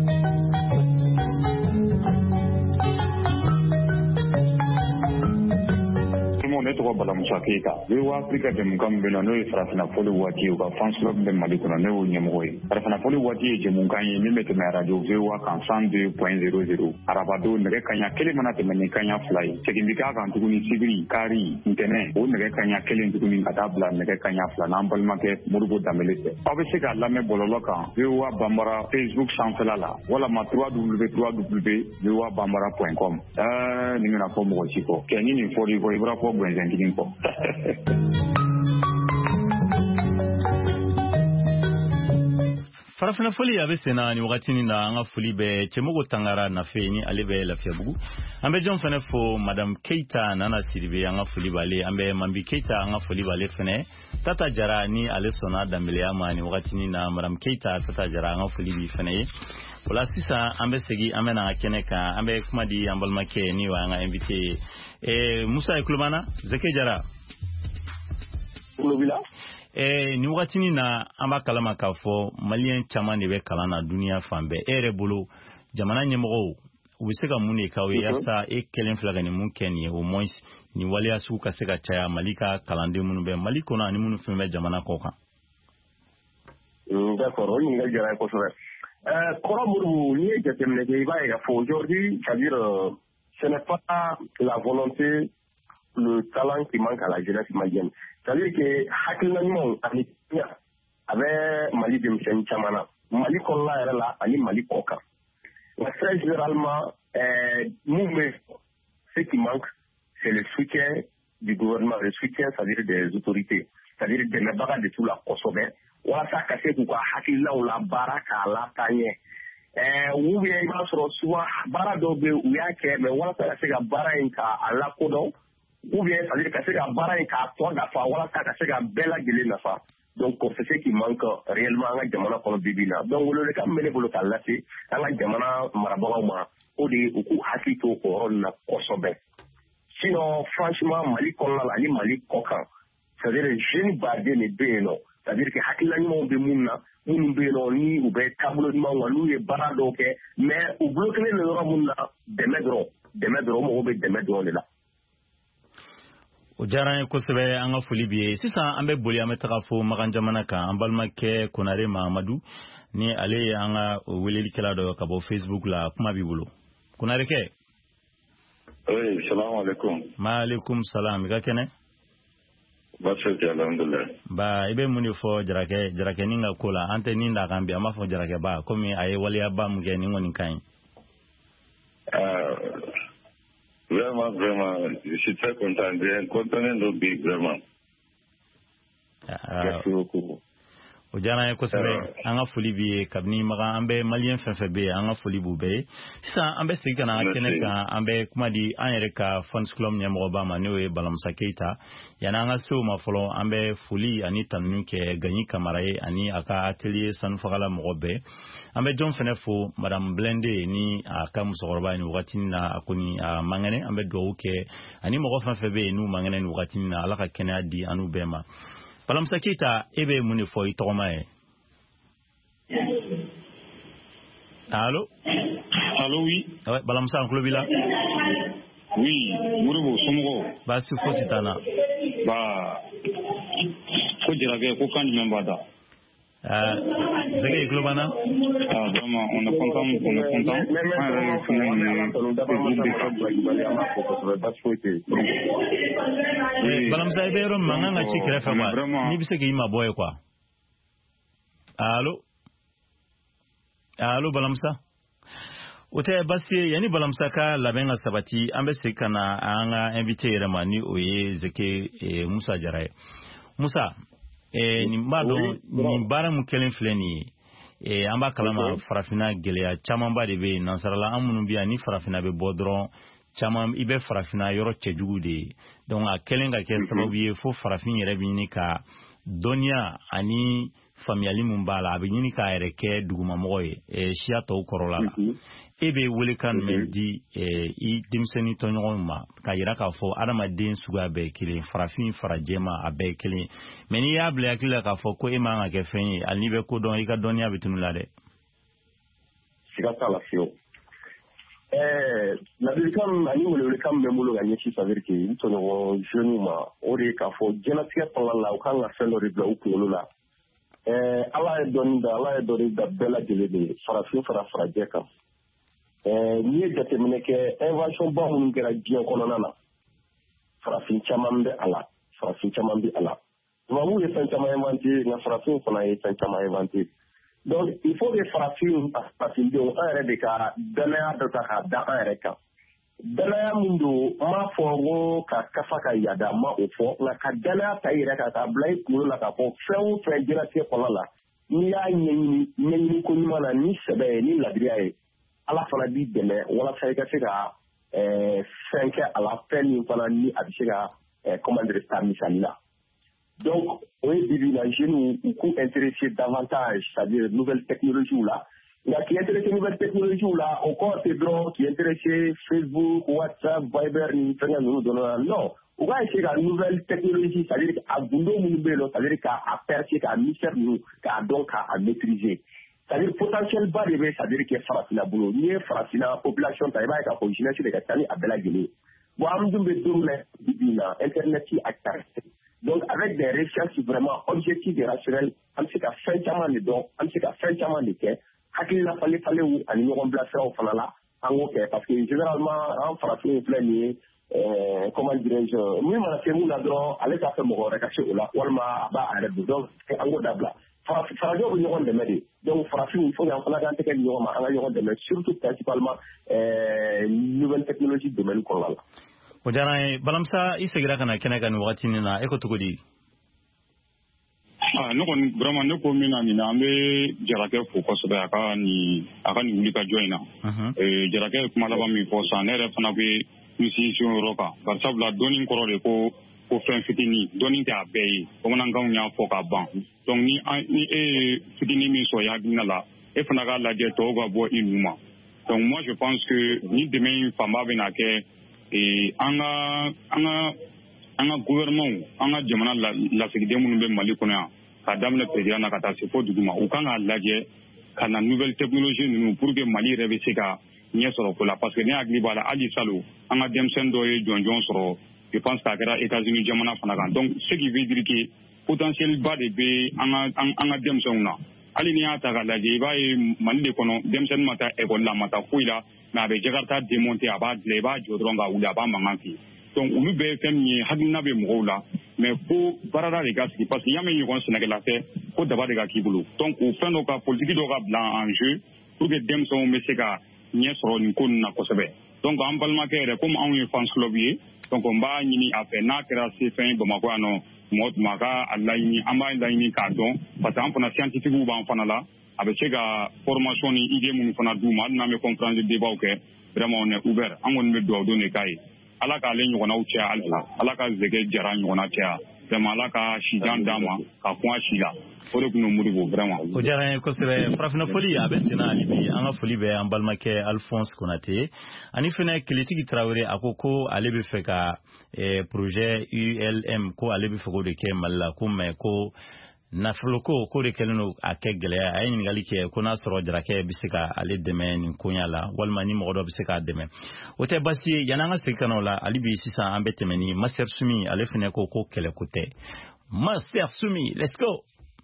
ne tɔgɔ balamusa keyita v o afrika jɛmukan min bɛ na n'o ye farafinafoli waati ye u ka fans club bɛ mali kɔnɔ ne y'o ɲɛmɔgɔ ye. Farafinafoli waati ye jɛmukan ye min bɛ tɛmɛ radio v o kan cent deux point zéro zéro arabado nɛgɛ kaɲa kelen mana tɛmɛ ni kaɲa fila ye segin bɛ k'a kan tuguni sibiri kari ntɛnɛn o nɛgɛ kaɲa kelen tuguni ka taa bila nɛgɛ kaɲa fila n'an balimakɛ Modibo Dembélé fɛ. Aw bɛ se k'a lamɛn bɔlɔlɔ kan v o banbara facebook sanfɛla la walama w w w point v o banbara point com. ɛɛ nin bɛna fɔ mɔgɔ si kɔ kɛ ni nin fɔr'i kɔ i bɔra fɔ gwɛnsɛntigi kɔ. Farafinafoli abe sena ni wakati ni na anga foli be Chemogo Tangara na fe ni ale be Lafiya Bugu ambe jon fene fo Madame Keita nana siribe anga foli bale ambe Mambi Keita anga foli bale fene Tata Jara ni ale sona Dembélé ama ni wakati ni na Madame Keita Tata Jara anga foli bi fene wala sisa ambe segi ambe na keneka ambe kuma di ambalmake ni wa anga invité e Musa Ekulumana Zeke Jara Kulubila Eh, ni wakati ni na amba kalama ka fo malien chaman de be kalana dunia fambe ere bolo jamana nyemgo ubiseka muni ka we yasa e kelen flaga ni mun ken ye au moins ni wali asu ka seka chaya malika kalande munu be maliko na ni munu feme jamana ko kan. D'accord, on y a déjà ko so. Euh koro muru ni ke temne ke iba e fo aujourd'hui, c'est-à-dire euh, ce n'est pas la volonté, le talent qui manque à la jeunesse malienne. C'est-à-dire que hakilina ɲumanw ani tiɲɛ a bɛ Mali denmisɛnnin caman na Mali kɔnɔna yɛrɛ la ani Mali kɔ kan nka très généralement mun bɛ ce qui manque c'est le soutien du gouvernement, le soutien c'est-à-dire des autorités, c'est-à-dire dɛmɛbaga de tout la kosɛbɛ walasa ka se k'u ka hakilinaw la baara k'a la taa ɲɛ ou bien i b'a sɔrɔ souvent baara dɔw bɛ u y'a kɛ mais walasa ka se ka baara in k'a lakodɔn ou bien c'est-à-dire ka se ka baara in k'a tɔ nafa walasa ka se ka bɛɛ lajɛlen nafa. Donc c'est ce qui manque réellement an ka jamana kɔnɔ bi bi in na. Donc welewelekan min bɛ ne bolo k'a lase an ka jamana marabagaw ma o de ye u k'u hakili to o yɔrɔ nin na kosɛbɛ. Sinon franchement Mali kɔnɔna la ani Mali kɔ kan c'est-à-dire jeune baden de bɛ yen nɔ c'est-à-dire que hakilina ɲumanw bɛ mun na minnu bɛ yen nɔ ni u bɛ taabolo ɲuman kan n'u ye baara dɔw kɛ mais u bloquelen don yɔrɔ mun na dɛmɛ dɔrɔn dɛmɛ dɔrɔn mɔgɔw bɛ dɛmɛ dɔrɔn de la. o diyara an ye kosɛbɛ an ka foli b'i ye sisan an bɛ boli an bɛ taga fo Magan jamana kan an balimakɛ Konare Mahamadu ni ale ye an ka welelikɛla dɔ ka bɔ Facebook la kuma b'i bolo Konare kɛ. oui salam alaikum. maaleykum salam i ka kɛnɛ. baasi tɛ alhamdulilayi. ba i bɛ mun de fɔ jarakɛ jarakɛ nin ka ko la an tɛ nin da kan bi an b'a fɔ jarakɛ ba komi a ye waliyaba mun kɛ nin kɔni ka ɲi. Vraiment, vraiment, je suis très content. J'ai un contenant de big, vraiment. Merci beaucoup. o diyara an ye kosɛbɛ an ka foli b'i ye kabini Magan an bɛ maliyɛn fɛn fɛn bɛ yen an ka foli b'u bɛɛ ye sisan an bɛ segin ka na kɛnɛ kan an bɛ kuma di an yɛrɛ ka fans club ɲɛmɔgɔba ma n'o ye Balamusa Keyita yanni an ka se o ma fɔlɔ an bɛ foli ani tanuni kɛ Gaɲi Kamara ye ani a ka atelier sanufagala mɔgɔ bɛɛ an bɛ jɔn fɛnɛ fo madame Blende ni a ka musokɔrɔba ni wagati na a kɔni a mangɛnɛ an bɛ dugawu kɛ ani mɔgɔ fɛn fɛn bɛ yen n'u mangɛnɛ ni wagati na Ala ka kɛnɛya di an n'u bɛɛ ma. Balamusa Keyita e bɛ mun de fɔ i tɔgɔma ye. Allo allo oui ouais Balamusa an tulo b'i la. oui Modibo somɔgɔw baasi fosi t'an na. ba ko Jarakɛ ko kan jumɛn b'a da. Zɛgɛ i tulo b'an na. ah vraiment on est content on est content an yɛrɛ fɛnɛ ye Balamusa i bɛ yɔrɔ min ma n kan ka ci kɛrɛfɛ quoi n'i bɛ se k'i mabɔ ye quoi. allo allo Balamusa o tɛ basi ye yanni Balamusa ka labɛn ka sabati an bɛ segin ka na an ka invité yɛrɛ ma ni o ye Zeke Musa Jara ye Musa nin b'a dɔn nin baara mun kɛlen filɛ nin ye an b'a kalama farafina gɛlɛya camanba de bɛ yen nansarala an minnu bɛ yan ni farafina bɛ bɔ dɔrɔn caman i bɛ farafina yɔrɔ cɛjugu de ye donc a kɛlen ka kɛ sababu ye fo farafin yɛrɛ bɛ ɲini ka dɔnniya ani faamuyali mun b'a la a bɛ ɲini k'a yɛrɛ kɛ dugumamɔgɔ ye siya tɔw kɔrɔla la e bɛ welekan jumɛn di i denmisɛnnin tɔɲɔgɔnw ma k'a jira k'a fɔ adamaden suguya bɛɛ ye kelen farafin fara jɛma a bɛɛ ye kelen mais n'i y'a bila hakili la k'a fɔ ko e man ka kɛ fɛn ye hali n'i bɛ ko dɔn i ka dɔnniya bɛ tunu la dɛ. siga t'a la fiyewu. ladilikan min ani welewelekan min bɛ n bolo ka ɲɛsin c'est à dire que n tɔɲɔgɔn jeunes ma o de ye k'a fɔ diɲɛlatigɛ kɔnɔna la u kan ka fɛn dɔ de bila u kunkolo la. Ala ye dɔnni da Ala ye dɔnni da bɛɛ lajɛlen de ye farafin fara farajɛ kan. N'i ye jateminɛ kɛ invention ba minnu kɛra diɲɛ kɔnɔna na farafin caman bɛ a la farafin caman bɛ a la tubabuw ye fɛn caman inventé nka farafin fana ye fɛn caman inventé donc il faut que farafin farafindenw an yɛrɛ de ka danaya dɔ ta k'a da an yɛrɛ kan danaya min don n m'a fɔ n ko ka kafa ka yada n ma o fɔ nka ka danaya ta i yɛrɛ kan k'a bila i kunkolo la k'a fɔ fɛn o fɛn diɲɛlatigɛ kɔnɔna la n'i y'a ɲɛɲini ɲɛɲini ko ɲuman na ni sɛbɛ ye ni ladiriya ye Ala fana b'i dɛmɛ walasa i ka se ka fɛn kɛ a la fɛn min fana ni a bɛ se ka comment dire ta misali la donc o ye bibi na jeunes u k'u intéresser davantage c'est-à-dire nouvelles technologies la nka k'i intéresser nouvelles technologies la o kɔrɔ tɛ dɔrɔn k'i intéresser Facebook WhatsApp Viber ni fɛnkɛ ninnu dɔrɔn la non u b'a essayer ka nouvelles technologies c'est-à-dire a gundo minnu bɛ yen nɔ c'est-à-dire k'a percer k'a mystère ninnu k'a dɔn k'a maîtriser. C'est-à-dire potentiel bas de bɛ c'est-à-dire que farafina bolo n'i ye farafina population ta i b'a ye k'a fɔ jeunesse de ka ca ni a bɛɛ lajɛlen ye bon an dun bɛ don min na bi na internet a caressé donc avec des recherches vraiment objectives et rationnelles an bɛ se ka fɛn caman de dɔn an bɛ se ka fɛn caman de kɛ hakilina falen falenw ani ɲɔgɔn bilasiraw fana la an k'o kɛ parce que généralement an farafinw filɛ nin ye comment dirais-je min mana se mun na dɔrɔn ale t'a fɛ mɔgɔ wɛrɛ ka se o la walima a b'a yɛrɛ don donc an k'o dabila. farajɛw bɛ ɲɔgɔn dɛmɛ de donc farafin il faut que an fana k'an tɛgɛ di ɲɔgɔn ma an ka ɲɔgɔn dɛmɛ surtout principalement nouvelle technologie domaine kɔnɔna la. o diyara an ye Balamusa i seginna ka na kɛnɛ kan nin wagati nin na e ko cogo di. ah ne kɔni vraiment ne ko min na nin na an bɛ Jarakɛ fo kosɛbɛ a ka nin a ka nin wulikajɔ in na. Jarakɛ ye kuma laban min fɔ sisan ne yɛrɛ fana bɛ n sinsin o yɔrɔ kan bari sabula dɔnni kɔrɔ de ko ko fɛn fitinin dɔnni tɛ a bɛɛ ye bamanankanw y'a fɔ ka ban donc ni ni e ye fitinin min sɔrɔ i hakilina la e fana k'a lajɛ tɔw ka bɔ i nu ma donc moi je pense que ni dɛmɛ in fanba bɛna kɛ an ka an ka an ka gouvernement an ka jamana lasigiden minnu bɛ Mali kɔnɔ yan ka daminɛ président na ka taa se fo duguma u kan ka lajɛ ka na nouvelle technologie ninnu pour que Mali yɛrɛ bɛ se ka ɲɛ sɔrɔ ko la parce que ne hakili b'a la hali salo an ka denmisɛnnin dɔ ye jɔnjɔn sɔrɔ je pense k'a kɛra États-Unis jamana fana kan donc ce qui veut dire que potentiel ba de bɛ an ka an ka denmisɛnninw na hali ni y'a ta ka lajɛ i b'a ye Mali de kɔnɔ denmisɛnnin ma taa école la ma taa foyi la mais a bɛ Jakarta démonter a b'a dilan i b'a jɔ dɔrɔn ka wuli a b'a mankan fi donc olu bɛɛ ye fɛn min ye hakilina bɛ mɔgɔw la mais ko baarada de ka sigi parce que y'a mɛn ɲɔgɔn sɛnɛkɛla fɛ ko daba de ka k'i bolo donc o fɛn dɔ ka politique dɔ ka bila en jeu pour que denmisɛnw bɛ se ka ɲɛ sɔrɔ nin ko ninnu na kosɛbɛ donc an balimakɛ yɛrɛ comme anw ye fans club ye donc n b'a ɲini a fɛ n'a kɛra se fɛn ye Bamakɔ yan nɔ mɔgɔ tuma a ka a laɲini an b'a laɲini k'a dɔn parce que an fana scientifique b'an fana la a bɛ se ka formation ni idée minnu fana d'u ma hali n'an bɛ conférence de débat kɛ vraiment on est ouvert an kɔni bɛ dugawu don de k'a ye ala k'ale ɲɔgɔnnaw caya halisa ala ka zɛgɛ jara ɲɔgɔnna caya vraiment ala ka sijan d'a ma ka kun a si la o de tun ye Modibo vraiment. O diyara n ye kosɛbɛ farafina foli a bɛ senna hali bi an ka foli bɛ an balimakɛ Alphonse Konate ani fɛnɛ Kelitigi Tarawele a ko ko ale bɛ fɛ ka projet U L M ko ale bɛ fɛ k'o de kɛ Mali la ko mais ko nafolo ko ko de kɛlen don a kɛ gɛlɛya a ye ɲininkali kɛ ko n'a sɔrɔ Jarakɛ bɛ se ka ale dɛmɛ nin koɲa la walima ni mɔgɔ dɔ bɛ se k'a dɛmɛ o tɛ basi ye yanni an ka segin ka na o la hali bi sisan an bɛ tɛmɛ ni Master Sumi ale fɛnɛ ko ko kɛlɛko tɛ Master Sumi let's go.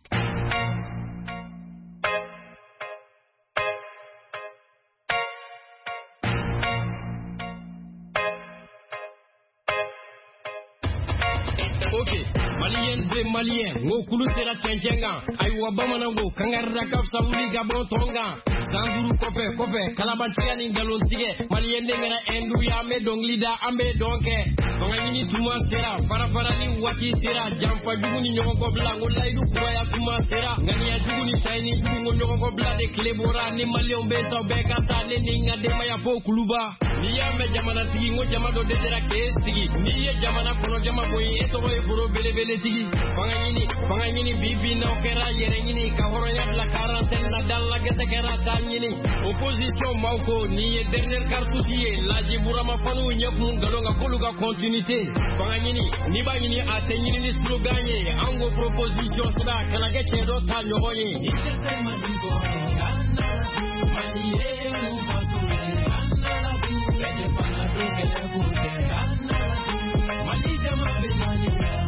Malien, ngo kulu sera chenjenga, aywa bamanango, kangarra kapsa wuli gabon tonga, zanduru kope kope, kalabantia ni galontige, malien ngera endu ya me donglida ambe donke, bangani tuma sera, para para ni wati sera, jampa juguni nyongo bla, ngolaidu kuya tuma sera, ngani ya juguni taini jugungo nyongo bla de klebora ni malion besa beka tane ninga de maya po kuluba, ni ya me jamana tigi ngo jamado de sera kestigi, ni ya jamana kono jama boy eto boy buro bele bele tigi. Panganyini, panganyini bibi na okera yerengini kahoro ya la quarantaine na dalla gete kera danyini opposition mauko ni e dernier cartouche la jibura mafanu nyep mun galonga koluga continuité panganyini ni banyini atenyini ni sloganye ango proposition sida kana geche do ta nyogonyi ni se majigo maniye mu fatule anala tu kete pana do kete kute anala mali jama benani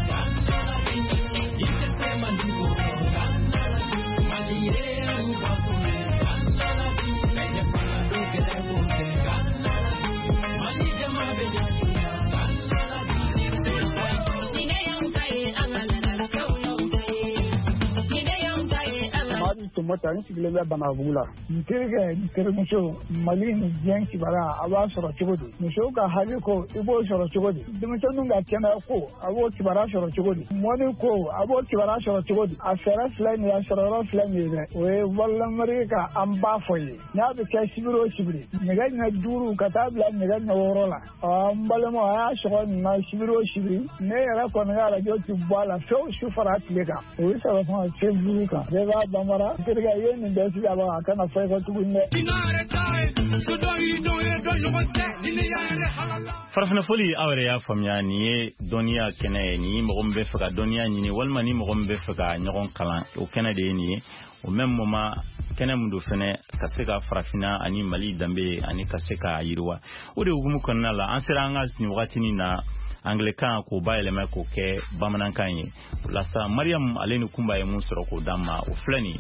mota ni sigile bɛ Banabugu la n terikɛ n terimuso Mali ni diɲɛ kibara a b'a sɔrɔ cogo di musow ka hali ko i b'o sɔrɔ cogo di denmisɛnninw ka kɛnɛya ko a b'o kibara sɔrɔ cogo di mɔni ko a b'o kibara sɔrɔ cogo di a fɛɛrɛ filɛ nin ye a sɔrɔyɔrɔ filɛ nin ye dɛ o ye walilamari ka an b'a fɔ ye n'a bɛ kɛ sibiri o sibiri nɛgɛ ɲɛ duuru ka taa bila nɛgɛ ɲɛ wɔɔrɔ la ɔ n balima a y'a sɔgɔ nin na sibiri o sibiri ne yɛrɛ kɔni ka arajo ti bɔ a la fewu su fara tile kan o ye sɔrɔ fana se duuru kan bɛɛ b'a banbara terikɛ ye nin bɛɛ sigi a bɔ a kana fɔ i ka tuguni dɛ. farafina foli aw yɛrɛ y'a faamuya nin ye dɔnniya kɛnɛ ye nin ye mɔgɔ min bɛ fɛ ka dɔnniya ɲini walima ni mɔgɔ min bɛ fɛ ka ɲɔgɔn kalan o kɛnɛ de ye nin ye o même moment kɛnɛ mun do fɛnɛ ka se ka farafina ani Mali danbe ani ka se ka yiriwa o de hukumu kɔnɔna la an sera an ka nin wagati na Anglican k'o bayɛlɛma k'o kɛ bamanankan ye o la sa Mariam ale ni Kumba ye mun sɔrɔ k'o d'an ma o filɛ nin ye.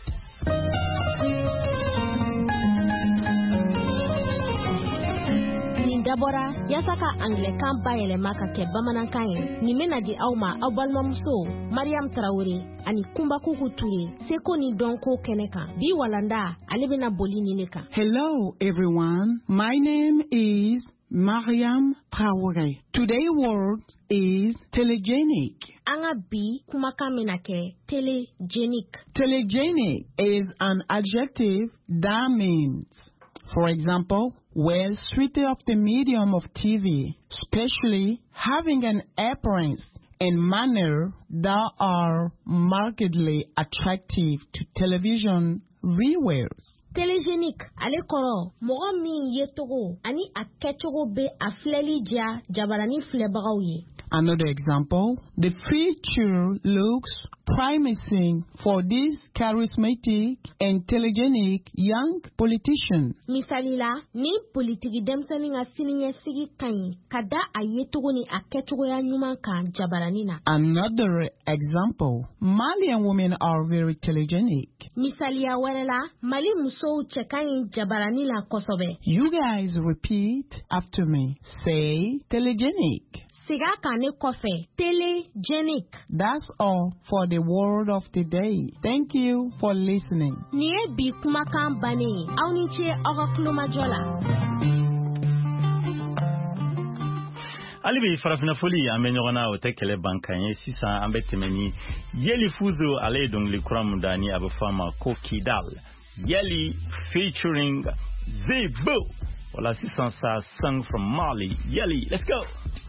Nin dabɔra yasa ka Anglican bayɛlɛma ka kɛ bamanankan ye nin bɛna di aw ma aw balimamuso Mariam Tarawele ani Kumba Kuku Ture seko ni dɔnko kɛnɛ kan bi walanda ale bɛna boli nin de kan. Hello everyone, my name is Mariam Traoré. Today's word is telegenic. Anga bi kumakan mena ke telegenic. Telegenic is an adjective that means, for example, well suited of the medium of T V, especially having an appearance and manner that are markedly attractive to television viewers. Télégénique ale kɔrɔ mɔgɔ min ye togo ani a kɛcogo be a filɛli diya jabarani filɛbagaw ye. Another example, the feature looks promising for this charismatic and telegenic young politician. Misali la, ni politiki denmisɛnnin ka siniɲɛsigi ka ɲi ka da a ye togo ni a kɛcogoya ɲuman kan jabarani na. Another example, Malian women are very telegenic. Misaliya wɛrɛ la, Mali musow cɛ ka ɲi jabarani la kosɛbɛ. You guys repeat after me. Say telegenic. Siga kane kɔfɛ, telegenic. That's all for the word of the day. Thank you for listening. Ni ye bi kumakan bannen ye. Aw ni ce aw ka kulomajɔ la. Ali bi farafinafoli an bɛ ɲɔgɔn na o tɛ kɛlɛ ban kan ye sisan an bɛ tɛmɛ ni Yeli Fuzo ale ye dɔnkili kura mun da ni a bɛ fɔ a ma ko Kidal. Yeli featuring Zebo. Voilà sisan sa sung from Mali. Yeli, let's go.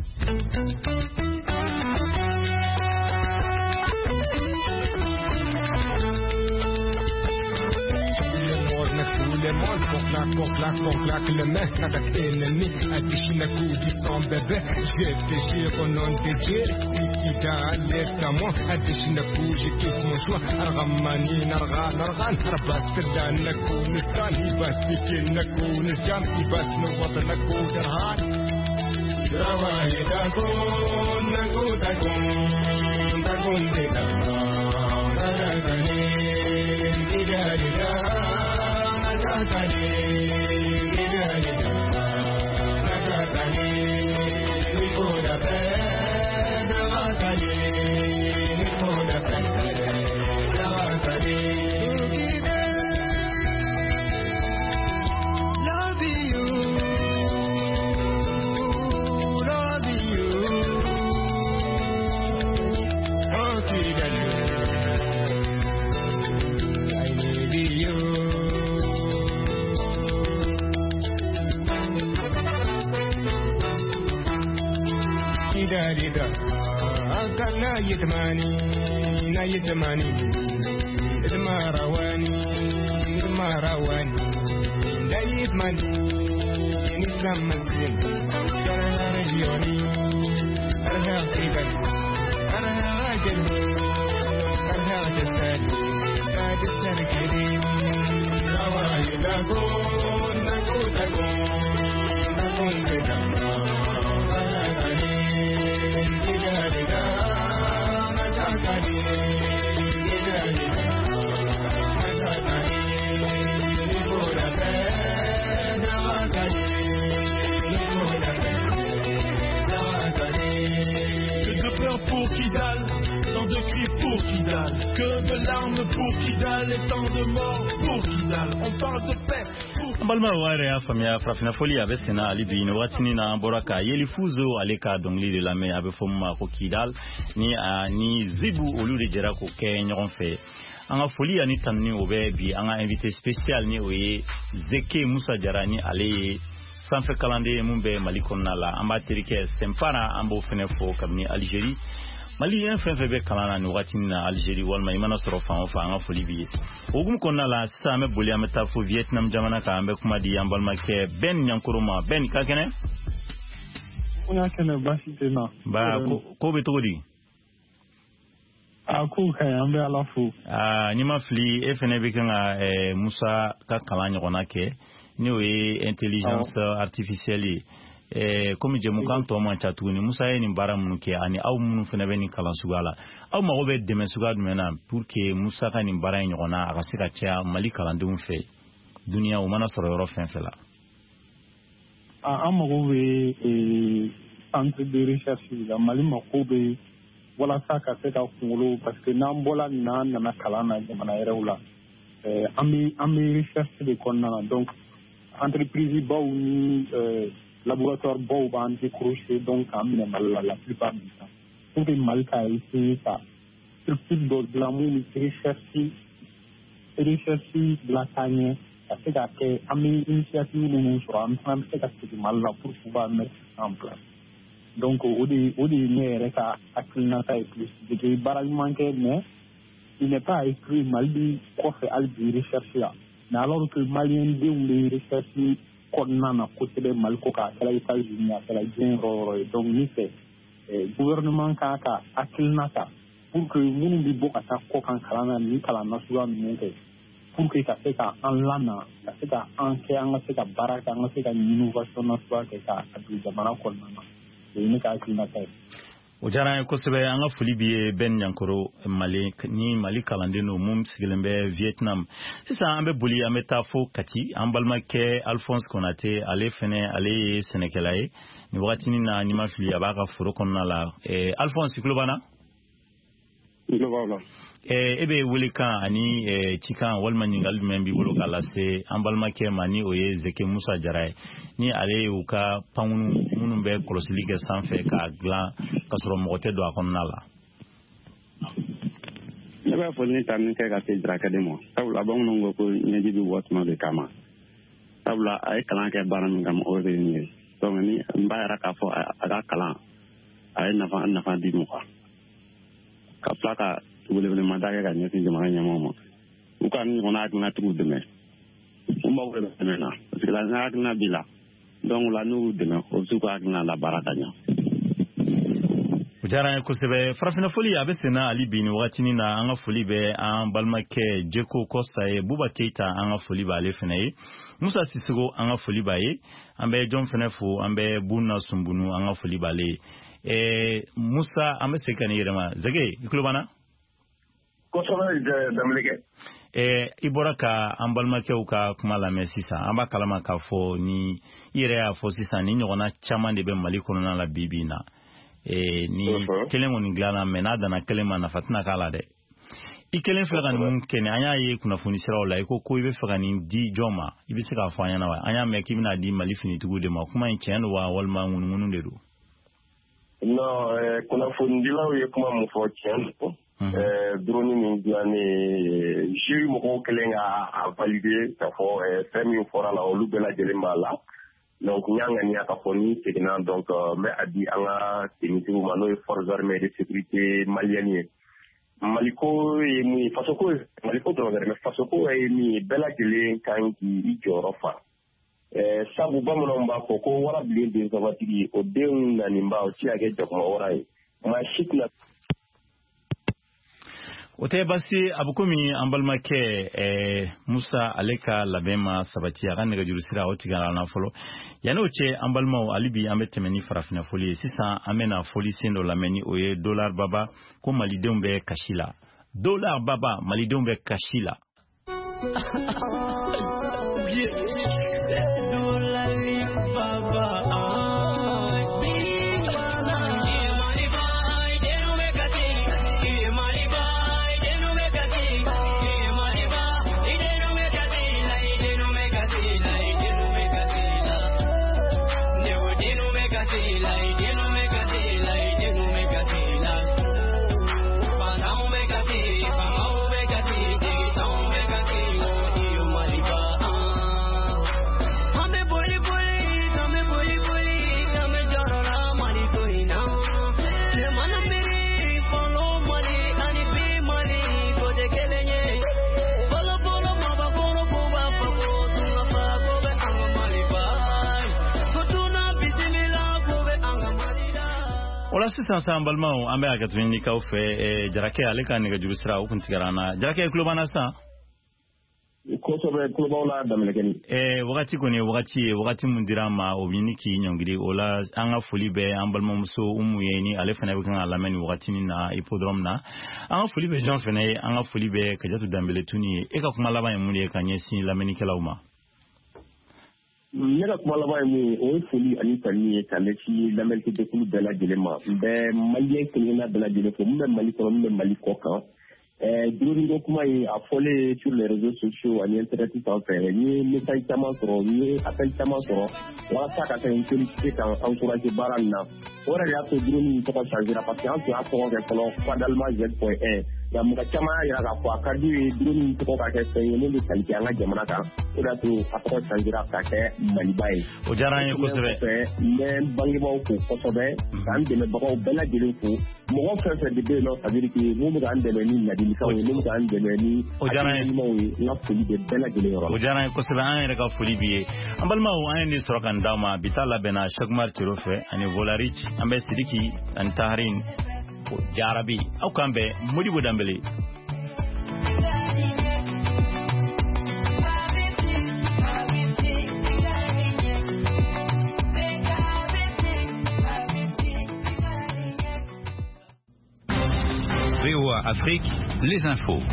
Le monde pour claque, pour claque, pour claque le mec avec ennemi. Additionne coup du sang bébé. Je déchire au nom de Dieu. Qui t'a laissé à moi. Additionne coup, je quitte mon choix. Argamani, narga, nargan. Rabas, dan, nakou, nistan. Ibas, pikin, nakou, nisjam. Ibas, nuwat, nakou, derhan. Travaille, dagon, nakou, dagon. Dagon, dagon. Dagon, dagon. Nakatani, Nakatani, Nakatani, Nikoda pe, Nakatani, Nikoda pe, Nakatani. Love you, love you, oh Kidali, I need you. Dida, akana yitmani, na yitmani, idmarawani, idmarawani, na yitmani, nisamasin, jara regioni, arha African, arha Jenu, arha Jastari, Jastari Kiri, Hawaii Dago, Dago Dago, Dago Dago. Pour Kidal, tant de cris pour Kidal, que de larmes pour Kidal et tant de morts pour Kidal. On parle de paix. Balma ware ya famia farafinafoli abe sena ali bi no watini na boraka Yeli Fuzo ale ka dongli de la me abe fomma ko Kidal ni a ni Zibu olu de jera ko ke ɲɔgɔn fɛ. An ka foli ani tanni o bɛ bi an ka invité spécial ni o ye Zeke Musa Jara ni ale ye sanfɛ kalanden mun bɛ Mali kɔnɔna la an b'a terikɛ Sempara an b'o fɛnɛ fɔ kabini Algérie. Malien fɛn fɛn bɛ kalan na ni wagati na Algérie walima i mana sɔrɔ fan o fan an ka foli b'i ye. O hukumu kɔnɔna la sisan an bɛ boli an bɛ taa fo Vietnam jamana kan an bɛ kuma di an balimakɛ Ben Ɲankoro ma. Ben ka kɛnɛ? Ko y'a kɛnɛ baasi tɛ n na. Ba ko bɛ cogo di? A ko ka ɲi an bɛ Ala fo. Aa n'i ma fili e fɛnɛ bɛ kan ka Musa ka kalan ɲɔgɔnna kɛ n'o ye intelligence artificielle ye. Eh, komi jɛmukan tɔ man ca tuguni Musa ye nin baara minnu kɛ ani aw minnu fana bɛ nin kalan suguya la aw mago bɛ dɛmɛ suguya jumɛn na pour que Musa ka nin baara in ɲɔgɔnna a ka se ka caya Mali kalandenw fɛ duniya o mana sɔrɔ yɔrɔ fɛn fɛn la. An mago bɛ centre de recherche la Mali mago bɛ walasa ka se ka kunkolo parce que n'an bɔla nin na an nana kalan na jamana yɛrɛw la an bɛ an bɛ recherche de kɔnɔna na donc entreprise baw ni laboratoire baw b'an décroché donc k'an minɛ Mali la la plupart du temps pour que Mali ka essayer ka structure dɔ dilan mun bɛ recherche recherche bila ka ɲɛ ka se ka kɛ an bɛ initiative minnu sɔrɔ an fana bɛ se ka segin Mali la pour pouvoir mettre en place donc o de o de ye ne yɛrɛ ka hakilinata ye plus de baara ɲuman kɛ mais il n'est pas écrit Mali kɔfɛ hali bi recherche la mais alors que malien denw bɛ recherche kɔnɔna na kosɛbɛ Mali ko kan a kɛra États-Unis a kɛra diɲɛ yɔrɔ yɔrɔ ye donc ne fɛ gouvernement kan ka hakilina ta pour que minnu bɛ bɔ ka taa kɔ kan kalan na ni kalan nasuguya ninnu kɛ pour que ka se ka an lamɛn ka se ka an kɛ an ka se ka baara kɛ an ka se ka innovation nasuguya kɛ ka don jamana kɔnɔna na o ye ne ka hakilina ta ye. O diyara n ye kosɛbɛ an ka foli b'i ye Ben Nyankoro Mali ni Mali kalanden don mun sigilen bɛ Vietnam sisan an bɛ boli an bɛ taa fo Kati an balimakɛ Alphonse Konate ale fɛnɛ ale ye sɛnɛkɛla ye ni wagatinin na ni ma fili a b'a ka foro kɔnɔna la Alphonse tulo b'an na. Tulo b'aw la. e bɛ welekan ani cikan walima ɲininkali jumɛn b'i bolo k'a lase an balimakɛ ma ni o ye Zeke Musa Jara ye ni ale y'u ka pankunu minnu bɛ kɔlɔsili kɛ sanfɛ k'a dilan ka sɔrɔ mɔgɔ tɛ don a kɔnɔna la. Ne b'a fɔ ni taani kɛ ka se Jarakɛ de ma sabula bamananw ko ko ɲɛji bɛ bɔ tuma de kama sabula a ye kalan kɛ baara min kama o de ye nin ye donc ni n b'a yɛrɛ k'a fɔ a ka kalan a ye nafa nafa di mɔgɔ ka tila ka welewelemada kɛ ka ɲɛsin jamana ɲɛmɔgɔw ma u ka ɲɔgɔnna hakilinatigiw dɛmɛ u mago bɛ dɛmɛ na parce que la hakilina b'i la donc la n'u dɛmɛ o bɛ se k'u hakilina labaara ka ɲɛ. O diyara n ye kosɛbɛ farafina foli a bɛ senna hali bi ni wagatinin na an ka foli bɛ an balimakɛ Jeko Costa ye Buba Keita an ka foli b'ale fɛnɛ ye Musa Sisigo an ka foli b'a ye an bɛ jɔn fɛnɛ fo an bɛ Buna Sumbunu an ka foli b'ale ye ɛɛ Musa an bɛ segin ka n'i yɛrɛ ma Zege i tulo b'an na. Kosɛbɛ Danbelegɛ. ɛɛ i bɔra ka an balimakɛw ka kuma lamɛn sisan an b'a kalama k'a fɔ ni i yɛrɛ y'a fɔ sisan ni ɲɔgɔnna caman de bɛ Mali kɔnɔna la bi bi in na. Eh, ni kelen kɔni dilanna mais n'a danna kelen ma nafa tɛna k'a la dɛ i kelen filɛ ka nin mun kɛ an y'a ye kunnafoni siraw la i ko ko i bɛ fɛ ka nin di jɔn ma i bɛ se k'a fɔ an ɲɛna wa an y'a mɛn k'i bɛna di Mali finitigiw de ma kuma in tiɲɛ don wa walima ŋunuŋunu de don. non kunnafonidilaw ye kuma mun fɔ tiɲɛ don drone min dilannen jury mɔgɔw kɛlen ka valider k'a fɔ fɛn min fɔra la olu bɛɛ lajɛlen b'a la. Donc n y'a ŋaniya k'a fɔ ni seginna donc n bɛ a di an ka tenisiw ma n'o ye forces armées de sécurité malienne ye Maliko ye mun ye fasoko ye Maliko dɔrɔn tɛ mais fasoko ye min ye bɛɛ lajɛlen kan k'i jɔyɔrɔ fa sabu bamananw b'a fɔ ko warabilen den sabatigi o denw naninba o ti ka kɛ jakuma wara ye maa si tɛna. O tɛ basi a bɛ komi an balimakɛ Musa ale ka labɛn ma sabati a ka nɛgɛjuru sira o tigɛra an na fɔlɔ yanni o cɛ an balimaw hali bi an bɛ tɛmɛ ni farafina foli ye sisan an bɛna foli sen dɔ lamɛn ni o ye Dollar Baba ko malidenw bɛ kasi la Dollar Baba malidenw bɛ kasi la. Ola sisan san balimaw an bɛ hakɛto ɲini k'aw fɛ Jarakɛ ale ka nɛgɛjuru sira o kun tigɛra an na Jarakɛ tulo b'an na sisan. Kosɛbɛ tulo b'aw la Danbelegɛni. ɛɛ wagati kɔni ye wagati ye wagati min dira an ma o ɲini k'i ɲɔngiri o la an ka foli bɛ an balimamuso Umu ye ni ale fana bɛ kan ka lamɛn nin wagatinin na hippodrome na an ka foli bɛ jɔn fana ye an ka foli bɛ Kajatu Danbele Tuni ye e ka kuma laban ye mun de ye ka ɲɛsin lamɛnnikɛlaw ma. Ne ka kuma laban ye mun ye o ye foli ani tani ye ka ɲɛsin lamɛnnikɛjɛkulu bɛɛ lajɛlen ma n bɛ maliyɛn kelen-kelenna bɛɛ lajɛlen fɔ min bɛ Mali kɔnɔ min bɛ Mali kɔ kan Duruni ko kuma ye a fɔlen sur les réseaux sociaux ani internet sanfɛ n ye message caman sɔrɔ n ye appel caman sɔrɔ walasa ka kɛ une sollicité ka encourager baara nin na o yɛrɛ de y'a to Duruni tɔgɔ changera parce que an tun y'a tɔgɔ kɛ fɔlɔ Fadalma Z point un ya mɔgɔ caman y'a yira k'a fɔ a ka d'u ye drone in tɔgɔ ka kɛ fɛn ye min bɛ tali kɛ an ka jamana kan o de y'a to a tɔgɔ changira ka kɛ Maliba ye. O diyara an ye kosɛbɛ. N bɛ bangebaaw fo kosɛbɛ k'an dɛmɛbagaw bɛɛ lajɛlen fo mɔgɔ fɛn fɛn de bɛ yen nɔ ça veut dire que mun bɛ k'an dɛmɛ ni ladilikanw ye mun bɛ k'an dɛmɛ ni hakilinaw ye n ka foli bɛ bɛɛ lajɛlen yɔrɔ la. O diyara an ye kosɛbɛ an yɛrɛ ka foli b'i ye an balimaw an ye nin sɔrɔ k'an d'aw ma bi ta labɛnna Cheick Tiro fɛ ani Volaric an bɛ Sidiki ani Taharin o jarabi aw kan bɛn Modibo Dembele. V O A Afrique, les infos.